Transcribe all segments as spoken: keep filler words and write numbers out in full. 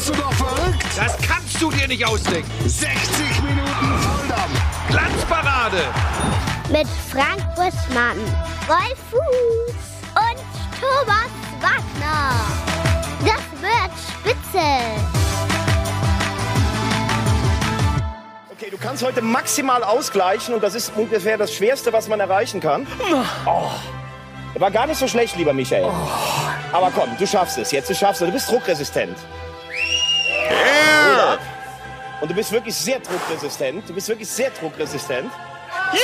Wirst du doch verrückt? Das kannst du dir nicht ausdenken. sechzig Minuten Volldampf. Glanzparade. Mit Frank Buschmann, Rolf Fuß und Thomas Wagner. Das wird spitze. Okay, du kannst heute maximal ausgleichen und das ist ungefähr das Schwerste, was man erreichen kann. Oh. War gar nicht so schlecht, lieber Michael. Oh. Aber komm, du schaffst es. Jetzt du schaffst es. Du bist druckresistent. Yeah. Und du bist wirklich sehr druckresistent. Du bist wirklich sehr druckresistent. Ja!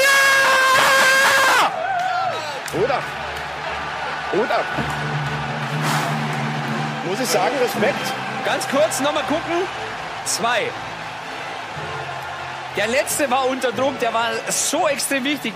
Yeah! Oder? Oder? Muss ich sagen, Respekt. Ganz kurz, nochmal gucken. Zwei. Der letzte war unter Druck, der war so extrem wichtig.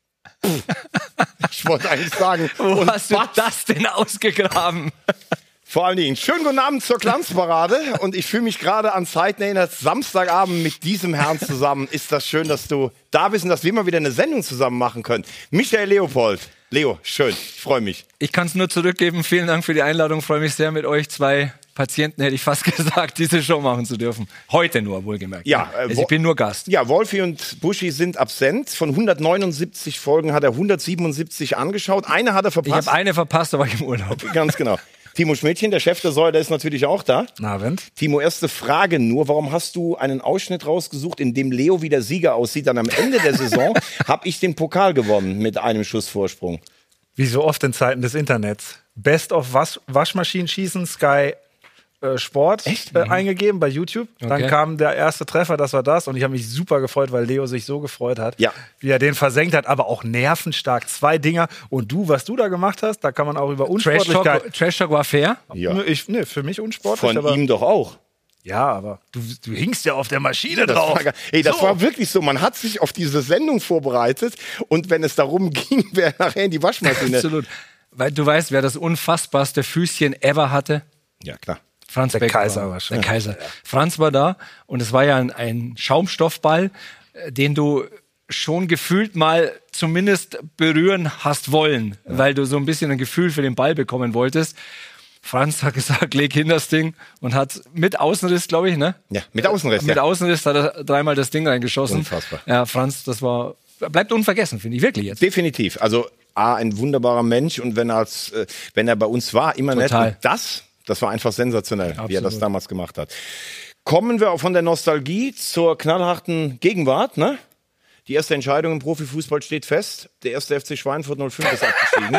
Ich wollte eigentlich sagen, wo und hast du was? Das denn ausgegraben? Vor allen Dingen, schönen guten Abend zur Glanzparade und ich fühle mich gerade an Zeiten erinnert, Samstagabend mit diesem Herrn zusammen. Ist das schön, dass du da bist und dass wir mal wieder eine Sendung zusammen machen können. Michael Leopold. Leo, schön, ich freue mich. Ich kann es nur zurückgeben, vielen Dank für die Einladung, freue mich sehr mit euch zwei Patienten, hätte ich fast gesagt, diese Show machen zu dürfen. Heute nur, wohlgemerkt. Ja, äh, also ich bin nur Gast. Ja, Wolfi und Buschi sind absent. Von hundertneunundsiebzig Folgen hat er hundertsiebenundsiebzig angeschaut. Eine hat er verpasst. Ich habe eine verpasst, aber ich im Urlaub. Ganz genau. Timo Schmidtchen, der Chef der Säule, ist natürlich auch da. Guten Abend. Timo, erste Frage nur. Warum hast du einen Ausschnitt rausgesucht, in dem Leo wie der Sieger aussieht? Dann am Ende der Saison habe ich den Pokal gewonnen mit einem Schuss Vorsprung. Wie so oft in Zeiten des Internets. Best of Was- Waschmaschinenschießen, Sky äh, Sport äh, eingegeben bei YouTube. Okay. Dann kam der erste Treffer, das war das. Und ich habe mich super gefreut, weil Leo sich so gefreut hat, ja. wie er den versenkt hat. Aber auch nervenstark. Zwei Dinger. Und du, was du da gemacht hast, da kann man auch über Unsportlichkeit... Trash-Talk, Trash-Talk war fair? Ja. Ich, nee, für mich unsportlich. Von aber ihm doch auch. Ja, aber du, du hingst ja auf der Maschine das drauf. War, ey, das so. war wirklich so. Man hat sich auf diese Sendung vorbereitet und wenn es darum ging, wer nachher in die Waschmaschine... Absolut. Weil du weißt, wer das unfassbarste Füßchen ever hatte? Ja, klar. Franz der Becker Kaiser war. wahrscheinlich. Der Kaiser. Ja. Franz war da und es war ja ein, ein Schaumstoffball, den du schon gefühlt mal zumindest berühren hast wollen, ja. weil du so ein bisschen ein Gefühl für den Ball bekommen wolltest. Franz hat gesagt, leg hin das Ding und hat mit Außenriss, glaube ich, ne? Ja, mit Außenriss. Mit ja. Außenriss hat er dreimal das Ding reingeschossen. Unfassbar. Ja, Franz, das war, bleibt unvergessen, finde ich wirklich jetzt. Definitiv. Also A, ein wunderbarer Mensch und wenn er, als, äh, wenn er bei uns war, immer nett. Und das, das war einfach sensationell, Absolut. wie er das damals gemacht hat. Kommen wir auch von der Nostalgie zur knallharten Gegenwart, ne? Die erste Entscheidung im Profifußball steht fest. Der erste F C Schweinfurt null fünf ist abgestiegen.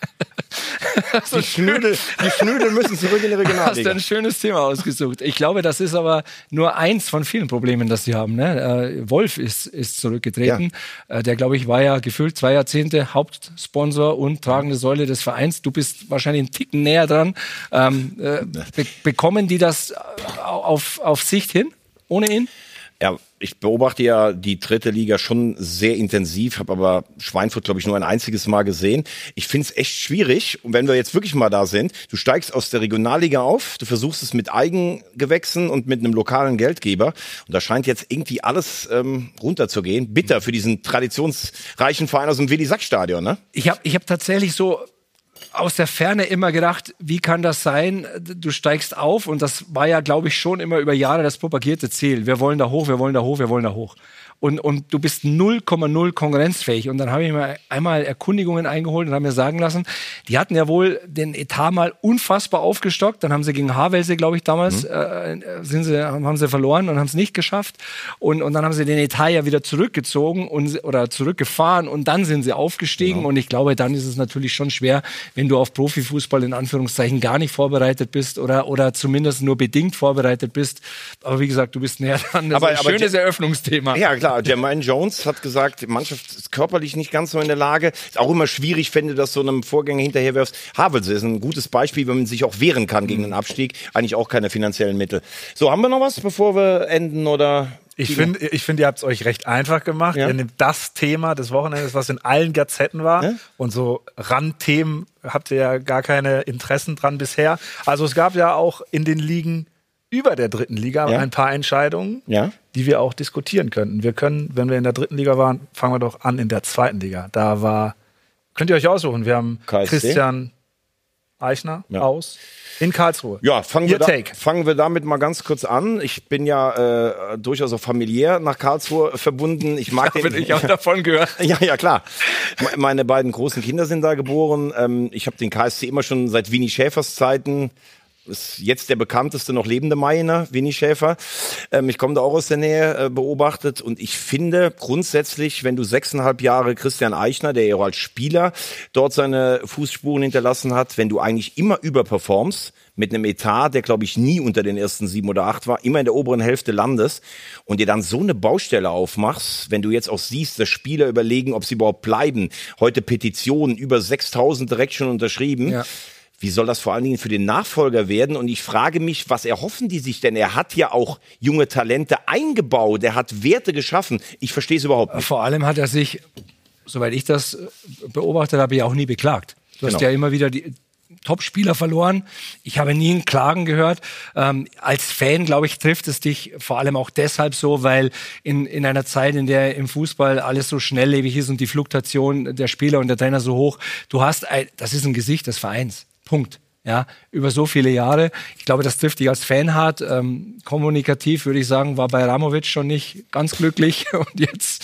Die Schnödel, die Schnödel müssen zurück in die Regionalliga. Hast du ein schönes Thema ausgesucht. Ich glaube, das ist aber nur eins von vielen Problemen, das sie haben. Ne? Äh, Wolf ist, ist zurückgetreten. Ja. Äh, der, glaube ich, war ja gefühlt zwei Jahrzehnte Hauptsponsor und tragende Säule des Vereins. Du bist wahrscheinlich einen Ticken näher dran. Ähm, äh, be- bekommen die das auf, auf Sicht hin, ohne ihn? Ja, ich beobachte ja die dritte Liga schon sehr intensiv, habe aber Schweinfurt, glaube ich, nur ein einziges Mal gesehen. Ich finde es echt schwierig. Und wenn wir jetzt wirklich mal da sind, du steigst aus der Regionalliga auf, du versuchst es mit Eigengewächsen und mit einem lokalen Geldgeber. Und da scheint jetzt irgendwie alles ähm, runterzugehen. Bitter für diesen traditionsreichen Verein aus dem Willi-Sack-Stadion, ne? Ich habe ich hab tatsächlich so aus der Ferne immer gedacht, wie kann das sein? Du steigst auf und das war ja, glaube ich, schon immer über Jahre das propagierte Ziel. Wir wollen da hoch, wir wollen da hoch, wir wollen da hoch. Und, und du bist null Komma null konkurrenzfähig. Und dann habe ich mir einmal Erkundigungen eingeholt und habe mir sagen lassen, die hatten ja wohl den Etat mal unfassbar aufgestockt. Dann haben sie gegen Havelse, glaube ich, damals, mhm. äh, sind sie, haben sie verloren und haben es nicht geschafft. Und, und dann haben sie den Etat ja wieder zurückgezogen und, oder zurückgefahren und dann sind sie aufgestiegen. Genau. Und ich glaube, dann ist es natürlich schon schwer, wenn du auf Profifußball in Anführungszeichen gar nicht vorbereitet bist oder, oder zumindest nur bedingt vorbereitet bist. Aber wie gesagt, du bist näher dran. Das aber, ist ein aber schönes Eröffnungsthema. Ja, klar. Jermaine Jones hat gesagt, die Mannschaft ist körperlich nicht ganz so in der Lage. Ist auch immer schwierig, wenn du das so einem Vorgänger hinterherwirfst. Havelse ist ein gutes Beispiel, wenn man sich auch wehren kann gegen den Abstieg. Eigentlich auch keine finanziellen Mittel. So, haben wir noch was, bevor wir enden, oder? Ich finde, ich find, ihr habt es euch recht einfach gemacht. Ja. Ihr nehmt das Thema des Wochenendes, was in allen Gazetten war. Ja? Und so Randthemen habt ihr ja gar keine Interessen dran bisher. Also es gab ja auch in den Ligen über der dritten Liga ja. ein paar Entscheidungen, ja. die wir auch diskutieren könnten. Wir können, wenn wir in der dritten Liga waren, fangen wir doch an in der zweiten Liga. Da war, könnt ihr euch aussuchen, wir haben K S C? Christian Eichner Ja. aus in Karlsruhe. Ja, fangen Ihr wir, da, Take. fangen wir damit mal ganz kurz an. Ich bin ja äh, durchaus auch familiär nach Karlsruhe verbunden. Ich mag Habe den. ich auch davon gehört. Ja, ja, klar. Me- Meine beiden großen Kinder sind da geboren. Ähm, ich habe den K S C immer schon seit Winnie Schäfers Zeiten. Ist jetzt der bekannteste noch lebende Mainer, Winnie Schäfer. Ähm, ich komme da auch aus der Nähe äh, beobachtet und ich finde grundsätzlich, wenn du sechseinhalb Jahre Christian Eichner, der ja auch als Spieler dort seine Fußspuren hinterlassen hat, wenn du eigentlich immer überperformst, mit einem Etat, der glaube ich nie unter den ersten sieben oder acht war, immer in der oberen Hälfte landest und dir dann so eine Baustelle aufmachst, wenn du jetzt auch siehst, dass Spieler überlegen, ob sie überhaupt bleiben. Heute Petitionen, über sechstausend direkt schon unterschrieben. Ja. Wie soll das vor allen Dingen für den Nachfolger werden? Und ich frage mich, was erhoffen die sich denn? Er hat ja auch junge Talente eingebaut, er hat Werte geschaffen. Ich verstehe es überhaupt nicht. Vor allem hat er sich, soweit ich das beobachtet habe, ja auch nie beklagt. Du hast Genau. ja immer wieder die Top-Spieler verloren. Ich habe nie ein Klagen gehört. Ähm, als Fan, glaube ich, trifft es dich vor allem auch deshalb so, weil in, in einer Zeit, in der im Fußball alles so schnelllebig ist und die Fluktuation der Spieler und der Trainer so hoch, du hast, ein, das ist ein Gesicht des Vereins. Punkt. Ja, über so viele Jahre. Ich glaube, das trifft dich als Fan hart. Ähm, kommunikativ würde ich sagen, war bei Ramovic schon nicht ganz glücklich. Und jetzt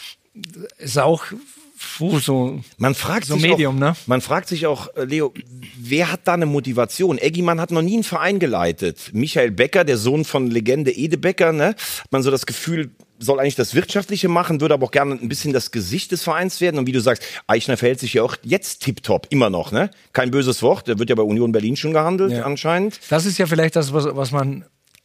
ist auch puh, so, Man fragt so sich Medium, auch, ne? Man fragt sich auch, äh, Leo, wer hat da eine Motivation? Eggimann hat noch nie einen Verein geleitet. Michael Becker, der Sohn von Legende Ede Becker, ne? Hat man so das Gefühl, soll eigentlich das Wirtschaftliche machen, würde aber auch gerne ein bisschen das Gesicht des Vereins werden. Und wie du sagst, Eichner verhält sich ja auch jetzt tipptopp, immer noch, ne? Kein böses Wort, der wird ja bei Union Berlin schon gehandelt, Ja. anscheinend. Das ist ja vielleicht das, was, was man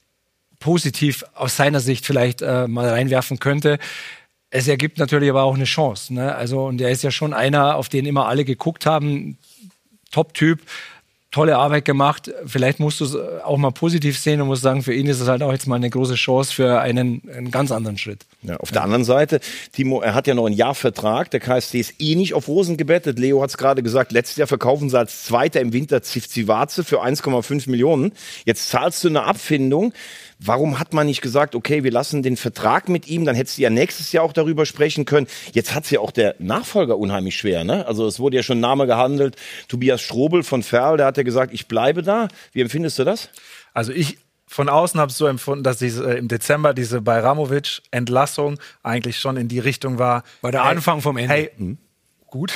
positiv aus seiner Sicht vielleicht äh, mal reinwerfen könnte. Es ergibt natürlich aber auch eine Chance. Ne? Also, und er ist ja schon einer, auf den immer alle geguckt haben. Top-Typ, tolle Arbeit gemacht. Vielleicht musst du es auch mal positiv sehen und musst sagen, für ihn ist es halt auch jetzt mal eine große Chance für einen, einen ganz anderen Schritt. Ja, auf der anderen Seite, Timo, er hat ja noch ein Jahr Vertrag. Der K S C ist eh nicht auf Rosen gebettet. Leo hat es gerade gesagt, letztes Jahr verkaufen sie als Zweiter im Winter Zivzivaze für eins Komma fünf Millionen. Jetzt zahlst du eine Abfindung. Warum hat man nicht gesagt, okay, wir lassen den Vertrag mit ihm, dann hättest du ja nächstes Jahr auch darüber sprechen können. Jetzt hat's ja auch der Nachfolger unheimlich schwer, ne? Also es wurde ja schon ein Name gehandelt. Tobias Strobel von Ferl, der hat ja gesagt, ich bleibe da. Wie empfindest du das? Also ich von außen habe es so empfunden, dass diese, äh, im Dezember diese Bajramovic-Entlassung eigentlich schon in die Richtung war. War der Anfang vom Ende. Hey, Hm. gut.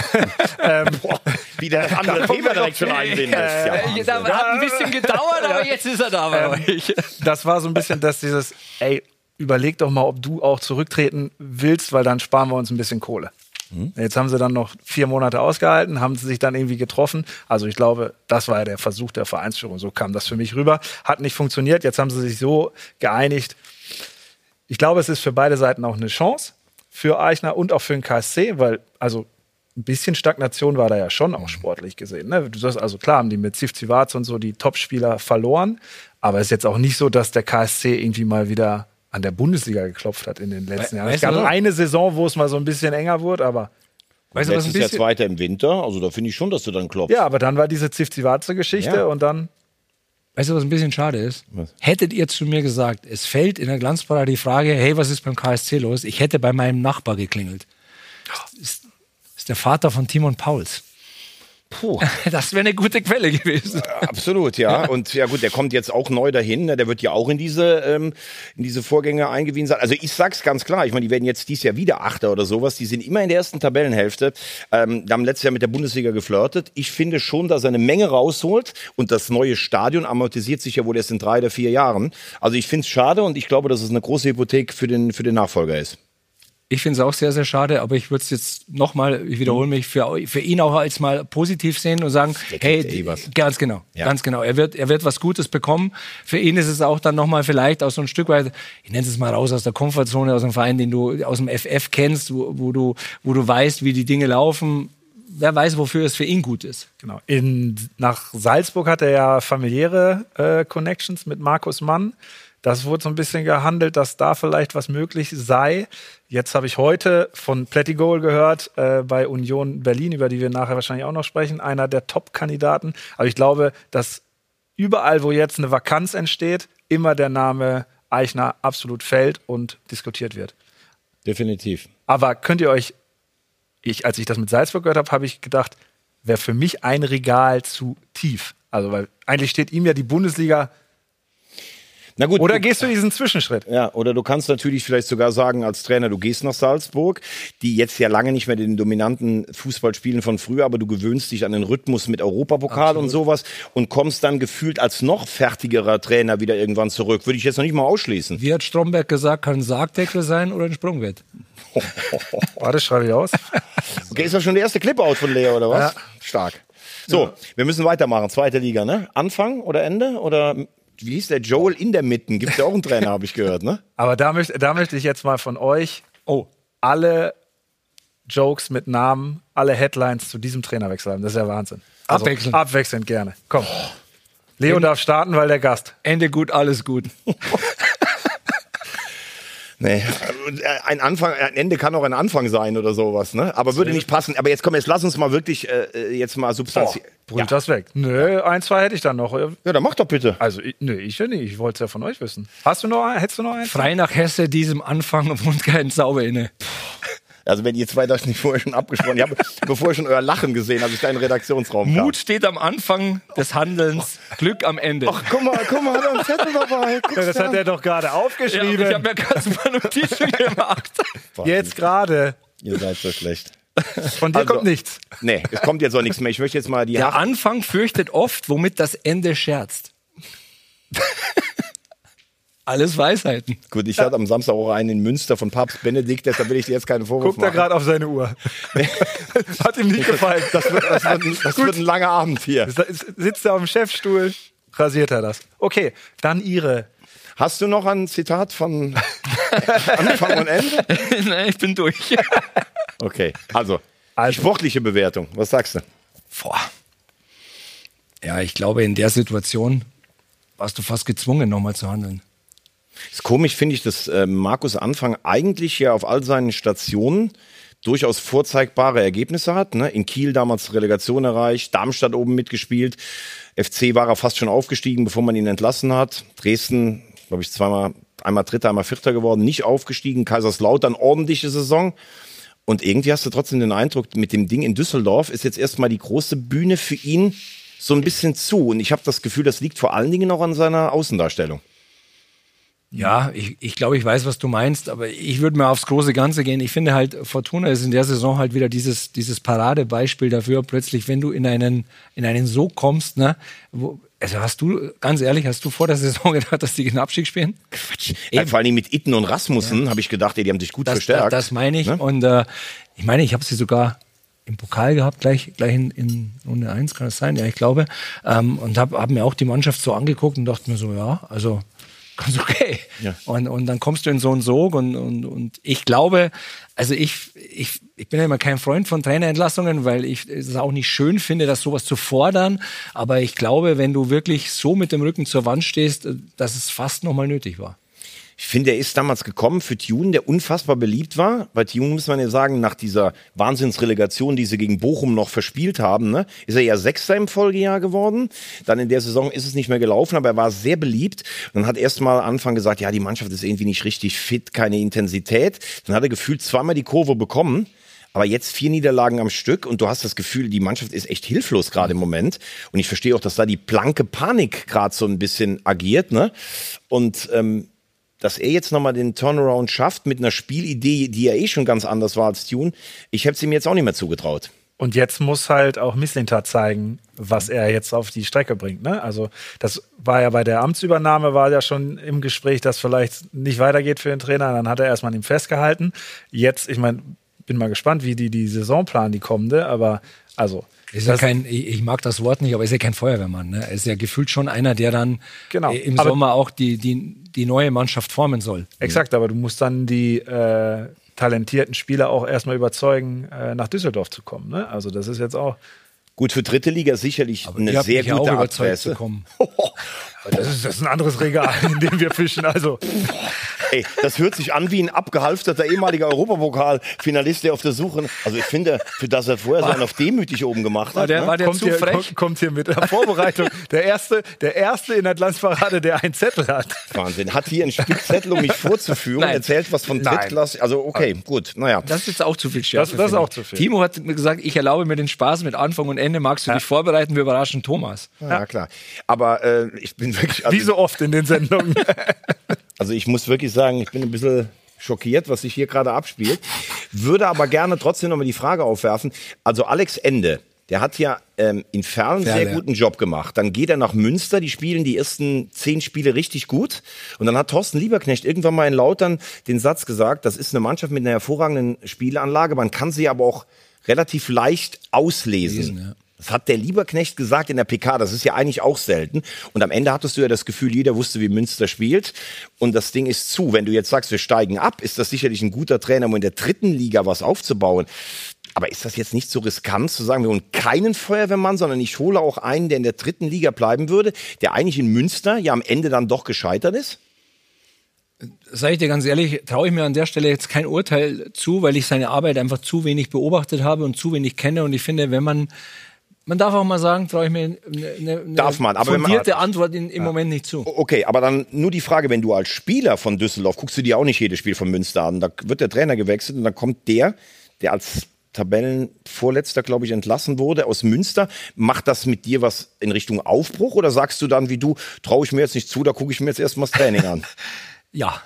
ähm, Wie der andere Thema direkt schon einbinden lässt. Ja, Wahnsinn. Das hat ein bisschen gedauert, aber jetzt ist er da bei euch. das war so ein bisschen dass dieses, ey, überleg doch mal, ob du auch zurücktreten willst, weil dann sparen wir uns ein bisschen Kohle. Mhm. Jetzt haben sie dann noch vier Monate ausgehalten, haben sie sich dann irgendwie getroffen. Also ich glaube, das war ja der Versuch der Vereinsführung. So kam das für mich rüber. Hat nicht funktioniert. Jetzt haben sie sich so geeinigt. Ich glaube, es ist für beide Seiten auch eine Chance. Für Eichner und auch für den K S C, weil also ein bisschen Stagnation war da ja schon auch sportlich gesehen. Ne? Du sagst, also klar haben die mit Zivzivac und so die Topspieler verloren, aber es ist jetzt auch nicht so, dass der K S C irgendwie mal wieder an der Bundesliga geklopft hat in den letzten We- Jahren. Es weißt gab du- eine Saison, wo es mal so ein bisschen enger wurde, aber Weißt du, was ein Letztes Jahr bisschen, Zweiter im Winter, also da finde ich schon, dass du dann klopfst. ja, aber dann war diese Zivzivac-Geschichte Ja. und dann weißt du, was ein bisschen schade ist? Was? Hättet ihr zu mir gesagt, es fällt in der Glanzparade die Frage, hey, was ist beim K S C los? Ich hätte bei meinem Nachbar geklingelt. Das ist, ist der Vater von Timon Pauls. Puh. Das wäre eine gute Quelle gewesen. Absolut, ja. Und ja gut, der kommt jetzt auch neu dahin. Ne? Der wird ja auch in diese, ähm, in diese Vorgänge eingewiesen sein. Also ich sag's ganz klar, ich meine, die werden jetzt dieses Jahr wieder Achter oder sowas. Die sind immer in der ersten Tabellenhälfte. Ähm, die haben letztes Jahr mit der Bundesliga geflirtet. Ich finde schon, dass er eine Menge rausholt. Und das neue Stadion amortisiert sich ja wohl erst in drei oder vier Jahren. Also ich finde es schade und ich glaube, dass es eine große Hypothek für den, für den Nachfolger ist. Ich finde es auch sehr, sehr schade, aber ich würde es jetzt nochmal, ich wiederhole mich, für, für ihn auch als mal positiv sehen und sagen, Der hey, kriegt eh was. ganz genau, Ja. ganz genau. Er wird, er wird was Gutes bekommen. Für ihn ist es auch dann nochmal vielleicht auch so ein Stück weit, ich nenne es mal raus aus der Komfortzone, aus einem Verein, den du aus dem F F kennst, wo, wo du, wo du weißt, wie die Dinge laufen. Wer weiß, wofür es für ihn gut ist. Genau. In, nach Salzburg hat er ja familiäre äh, Connections mit Markus Mann. Das wurde so ein bisschen gehandelt, dass da vielleicht was möglich sei. Jetzt habe ich heute von Plättigol gehört, äh, bei Union Berlin, über die wir nachher wahrscheinlich auch noch sprechen, einer der Top-Kandidaten. Aber ich glaube, dass überall, wo jetzt eine Vakanz entsteht, immer der Name Eichner absolut fällt und diskutiert wird. Definitiv. Aber könnt ihr euch, ich, als ich das mit Salzburg gehört habe, habe ich gedacht, wäre für mich ein Regal zu tief. Also, weil eigentlich steht ihm ja die Bundesliga. Na gut, oder du, gehst du diesen Zwischenschritt? Ja, oder du kannst natürlich vielleicht sogar sagen als Trainer, du gehst nach Salzburg, die jetzt ja lange nicht mehr den dominanten Fußball spielen von früher, aber du gewöhnst dich an den Rhythmus mit Europapokal Absolut. Und sowas und kommst dann gefühlt als noch fertigerer Trainer wieder irgendwann zurück. Würde ich jetzt noch nicht mal ausschließen. Wie hat Stromberg gesagt, kann ein Sargdeckel sein oder ein Sprungbrett? Warte, schreibe ich aus. Okay, ist das schon der erste Clip-Out von Leo, oder was? Ja. Stark. So, ja. Wir müssen weitermachen. Zweite Liga, ne? Anfang oder Ende? Oder wie hieß der Joel in der Mitte? Gibt's ja auch einen Trainer, habe ich gehört, ne? Aber da möchte, da möchte ich jetzt mal von euch oh. alle Jokes mit Namen, alle Headlines zu diesem Trainerwechsel haben. Das ist ja Wahnsinn. Also, abwechselnd. Abwechselnd gerne. Komm. Leo Ende. Darf starten, weil der Gast. Ende gut, alles gut. Nee, ein Anfang, ein Ende kann auch ein Anfang sein oder sowas, ne? Aber würde nicht passen. Aber jetzt komm, jetzt lass uns mal wirklich äh, jetzt mal substanziell. Oh, brüllt ja. das weg. Nö, ein, zwei hätte ich dann noch. Ja, dann mach doch bitte. Also, ich, nö, ich ja nicht. Ich wollte es ja von euch wissen. Hast du noch einen? Hättest du noch einen? Frei nach Hesse, diesem Anfang wohnt kein Sauber inne. Also wenn ihr zwei das nicht vorher schon abgesprochen, ich habe bevor schon euer Lachen gesehen, als ich da in den Redaktionsraum kam. Mut steht am Anfang des Handelns, Glück am Ende. Ach, guck mal, guck mal, hat er einen Zettel dabei. Ja, das hat er doch gerade aufgeschrieben. Ja, ich habe mir ganz ein paar Notizen gemacht. Jetzt gerade. Ihr seid so schlecht. Von dir also, kommt nichts. Nee, es kommt jetzt auch nichts mehr. Ich möchte jetzt mal die Der Haft Anfang fürchtet oft, womit das Ende scherzt. Alles Weisheiten. Gut, ich hatte am Samstag auch einen in Münster von Papst Benedikt, deshalb will ich dir jetzt keine Vorwürfe machen. Guckt er gerade auf seine Uhr. Hat ihm nicht gefallen. Das wird, das wird, ein, das wird ein langer Abend hier. Sitzt er auf dem Chefstuhl, rasiert er das. Okay, dann Ihre. Hast du noch ein Zitat von Anfang und Ende? Nein, ich bin durch. Okay, also, also sportliche Bewertung. Was sagst du? Boah. Ja, ich glaube, in der Situation warst du fast gezwungen, nochmal zu handeln. Ist komisch, finde ich, dass äh, Markus Anfang eigentlich ja auf all seinen Stationen durchaus vorzeigbare Ergebnisse hat. Ne? In Kiel damals Relegation erreicht, Darmstadt oben mitgespielt. F C war er fast schon aufgestiegen, bevor man ihn entlassen hat. Dresden, glaube ich, zweimal, einmal Dritter, einmal Vierter geworden, nicht aufgestiegen. Kaiserslautern, ordentliche Saison. Und irgendwie hast du trotzdem den Eindruck, mit dem Ding in Düsseldorf ist jetzt erstmal die große Bühne für ihn so ein bisschen zu. Und ich habe das Gefühl, das liegt vor allen Dingen auch an seiner Außendarstellung. Ja, ich, ich glaube, ich weiß, was du meinst, aber ich würde mal aufs große Ganze gehen. Ich finde halt, Fortuna ist in der Saison halt wieder dieses, dieses Paradebeispiel dafür, plötzlich, wenn du in einen, in einen Sog kommst, ne, wo, also hast du, ganz ehrlich, hast du vor der Saison gedacht, dass die den Abstieg spielen? Quatsch. Ja, vor allem mit Itten und Rasmussen ja. habe ich gedacht, ey, die haben sich gut das, verstärkt. Das, das meine ich. Ne? Und äh, ich meine, ich habe sie sogar im Pokal gehabt, gleich, gleich in, in Runde eins, kann das sein? Ja, ich glaube. Ähm, und habe hab mir auch die Mannschaft so angeguckt und dachte mir so, ja, also ganz okay. Ja. Und, und dann kommst du in so einen Sog und, und, und ich glaube, also ich, ich, ich bin ja immer kein Freund von Trainerentlassungen, weil ich es auch nicht schön finde, das sowas zu fordern. Aber ich glaube, wenn du wirklich so mit dem Rücken zur Wand stehst, dass es fast nochmal nötig war. Ich finde, er ist damals gekommen für Thun, der unfassbar beliebt war. Bei Thun muss man ja sagen, nach dieser Wahnsinnsrelegation, die sie gegen Bochum noch verspielt haben, ne, ist er ja Sechster im Folgejahr geworden. Dann in der Saison ist es nicht mehr gelaufen, aber er war sehr beliebt. Und dann hat erst mal Anfang gesagt, ja, die Mannschaft ist irgendwie nicht richtig fit, keine Intensität. Dann hat er gefühlt zweimal die Kurve bekommen. Aber jetzt vier Niederlagen am Stück und du hast das Gefühl, die Mannschaft ist echt hilflos gerade im Moment. Und ich verstehe auch, dass da die blanke Panik gerade so ein bisschen agiert, ne? Und ähm, dass er jetzt nochmal den Turnaround schafft mit einer Spielidee, die ja eh schon ganz anders war als Thun, ich hätte es ihm jetzt auch nicht mehr zugetraut. Und jetzt muss halt auch Mislintat zeigen, was er jetzt auf die Strecke bringt. Ne? Also das war ja bei der Amtsübernahme, war ja schon im Gespräch, dass vielleicht nicht weitergeht für den Trainer. Dann hat er erstmal an ihm festgehalten. Jetzt, ich meine, bin mal gespannt, wie die die Saison planen, die kommende. Aber also ist ja kein, ich mag das Wort nicht, aber ist ja kein Feuerwehrmann. Ne? Er ist ja gefühlt schon einer, der dann genau. äh, im aber Sommer auch die, die, die neue Mannschaft formen soll. Exakt, aber du musst dann die äh, talentierten Spieler auch erstmal überzeugen, äh, nach Düsseldorf zu kommen. Ne? Also das ist jetzt auch... Gut, für dritte Liga sicherlich aber eine sehr gute auch Adresse. Zu kommen. Das ist, das ist ein anderes Regal, in dem wir fischen. Also Ey, das hört sich an wie ein abgehalfterter ehemaliger Europapokal-Finalist, der auf der Suche... Also ich finde, für das er vorher so einen auf demütig oben gemacht hat. War der, ne? war der kommt, zu hier, frech? kommt, kommt hier mit der Vorbereitung. Der erste, der erste in der Glanzparade, der einen Zettel hat. Wahnsinn. Hat hier einen Spickzettel, um mich vorzuführen. Nein. Erzählt was von Drittklasse. Also okay, gut, naja. Das ist jetzt auch zu viel Schärfe. Das, das ist finde auch ich. zu viel. Timo hat mir gesagt, ich erlaube mir den Spaß mit Anfang und Ende. Magst du Ja. dich vorbereiten? Wir überraschen Thomas. Ja, klar. Aber äh, ich bin wirklich... Also, Wie so oft in den Sendungen. also ich muss wirklich sagen, ich bin ein bisschen schockiert, was sich hier gerade abspielt. Würde aber gerne trotzdem nochmal die Frage aufwerfen. Also Alex Ende, der hat ja ähm, in Ferl einen Ferl, sehr guten Job gemacht. Dann geht er nach Münster, die spielen die ersten zehn Spiele richtig gut. Und dann hat Thorsten Lieberknecht irgendwann mal in Lautern den Satz gesagt, das ist eine Mannschaft mit einer hervorragenden Spielanlage, man kann sie aber auch relativ leicht auslesen. Lesen, ja. Das hat der Lieberknecht gesagt in der P K, das ist ja eigentlich auch selten. Und am Ende hattest du ja das Gefühl, jeder wusste, wie Münster spielt. Und das Ding ist zu. Wenn du jetzt sagst, wir steigen ab, ist das sicherlich ein guter Trainer, um in der dritten Liga was aufzubauen. Aber ist das jetzt nicht so riskant zu sagen, wir holen keinen Feuerwehrmann, sondern ich hole auch einen, der in der dritten Liga bleiben würde, der eigentlich in Münster ja am Ende dann doch gescheitert ist? Sag ich dir ganz ehrlich, traue ich mir an der Stelle jetzt kein Urteil zu, weil ich seine Arbeit einfach zu wenig beobachtet habe und zu wenig kenne. Und ich finde, wenn man, man darf auch mal sagen, traue ich mir eine, eine Darf man, aber wenn man- fundierte Antwort in, im Moment nicht zu. Okay, aber dann nur die Frage, wenn du als Spieler von Düsseldorf, guckst du dir auch nicht jedes Spiel von Münster an, da wird der Trainer gewechselt und dann kommt der, der als Tabellenvorletzter, glaube ich, entlassen wurde aus Münster. Macht das mit dir was in Richtung Aufbruch oder sagst du dann wie du, traue ich mir jetzt nicht zu, da gucke ich mir jetzt erstmal das Training an? Ja.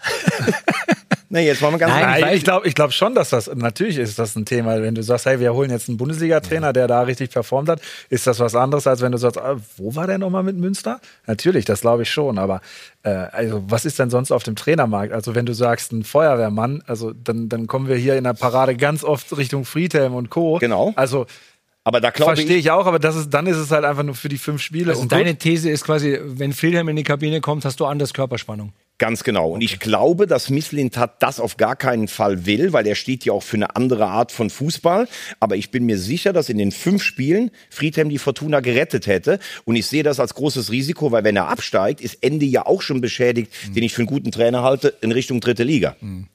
Nee, jetzt machen wir ganz Nein, ehrlich. Nein, ich glaube ich glaub schon, dass das, natürlich ist das ein Thema. Wenn du sagst, hey, wir holen jetzt einen Bundesliga-Trainer, der da richtig performt hat, ist das was anderes, als wenn du sagst, ah, wo war der nochmal mit Münster? Natürlich, das glaube ich schon, aber äh, also was ist denn sonst auf dem Trainermarkt? Also wenn du sagst, ein Feuerwehrmann, also dann, dann kommen wir hier in der Parade ganz oft Richtung Friedhelm und Co. Genau. Also Aber da glaube verstehe ich, ich auch, aber das ist, dann ist es halt einfach nur für die fünf Spiele. Also und deine gut. These ist quasi, wenn Friedhelm in die Kabine kommt, hast du anders Körperspannung. ganz genau. Und ich glaube, dass Mislintat das auf gar keinen Fall will, weil er steht ja auch für eine andere Art von Fußball. Aber ich bin mir sicher, dass in den fünf Spielen Friedhelm die Fortuna gerettet hätte. Und ich sehe das als großes Risiko, weil wenn er absteigt, ist Ende ja auch schon beschädigt, mhm. den ich für einen guten Trainer halte, in Richtung dritte Liga. Mhm.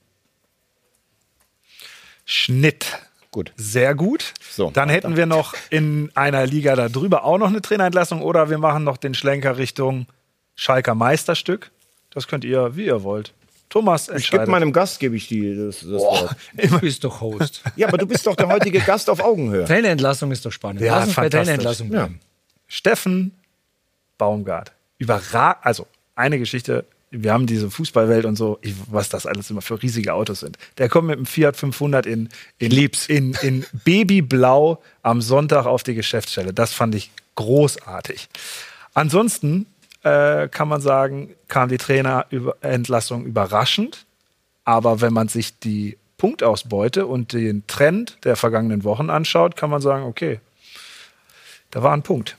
Schnitt. Gut. Sehr gut. So, dann hätten weiter. wir noch in einer Liga darüber auch noch eine Trainerentlassung oder wir machen noch den Schlenker Richtung Schalker Meisterstück. Das könnt ihr, wie ihr wollt. Thomas Ich entscheidet. gebe meinem Gast, gebe ich die, das, das Wort. Du bist doch Host. Ja, aber du bist doch der heutige Gast auf Augenhöhe. Trainerentlassung ist doch spannend. Ja, Lass uns bei fantastisch. Trainerentlassung bleiben. Steffen Baumgart. Überragend. Also, eine Geschichte. Wir haben diese Fußballwelt und so, ich, was das alles immer für riesige Autos sind. Der kommt mit dem Fiat fünfhundert in, in, in, in Babyblau am Sonntag auf die Geschäftsstelle. Das fand ich großartig. Ansonsten äh, kann man sagen, kam die Trainerentlassung überraschend. Aber wenn man sich die Punktausbeute und den Trend der vergangenen Wochen anschaut, kann man sagen, okay, da war ein Punkt.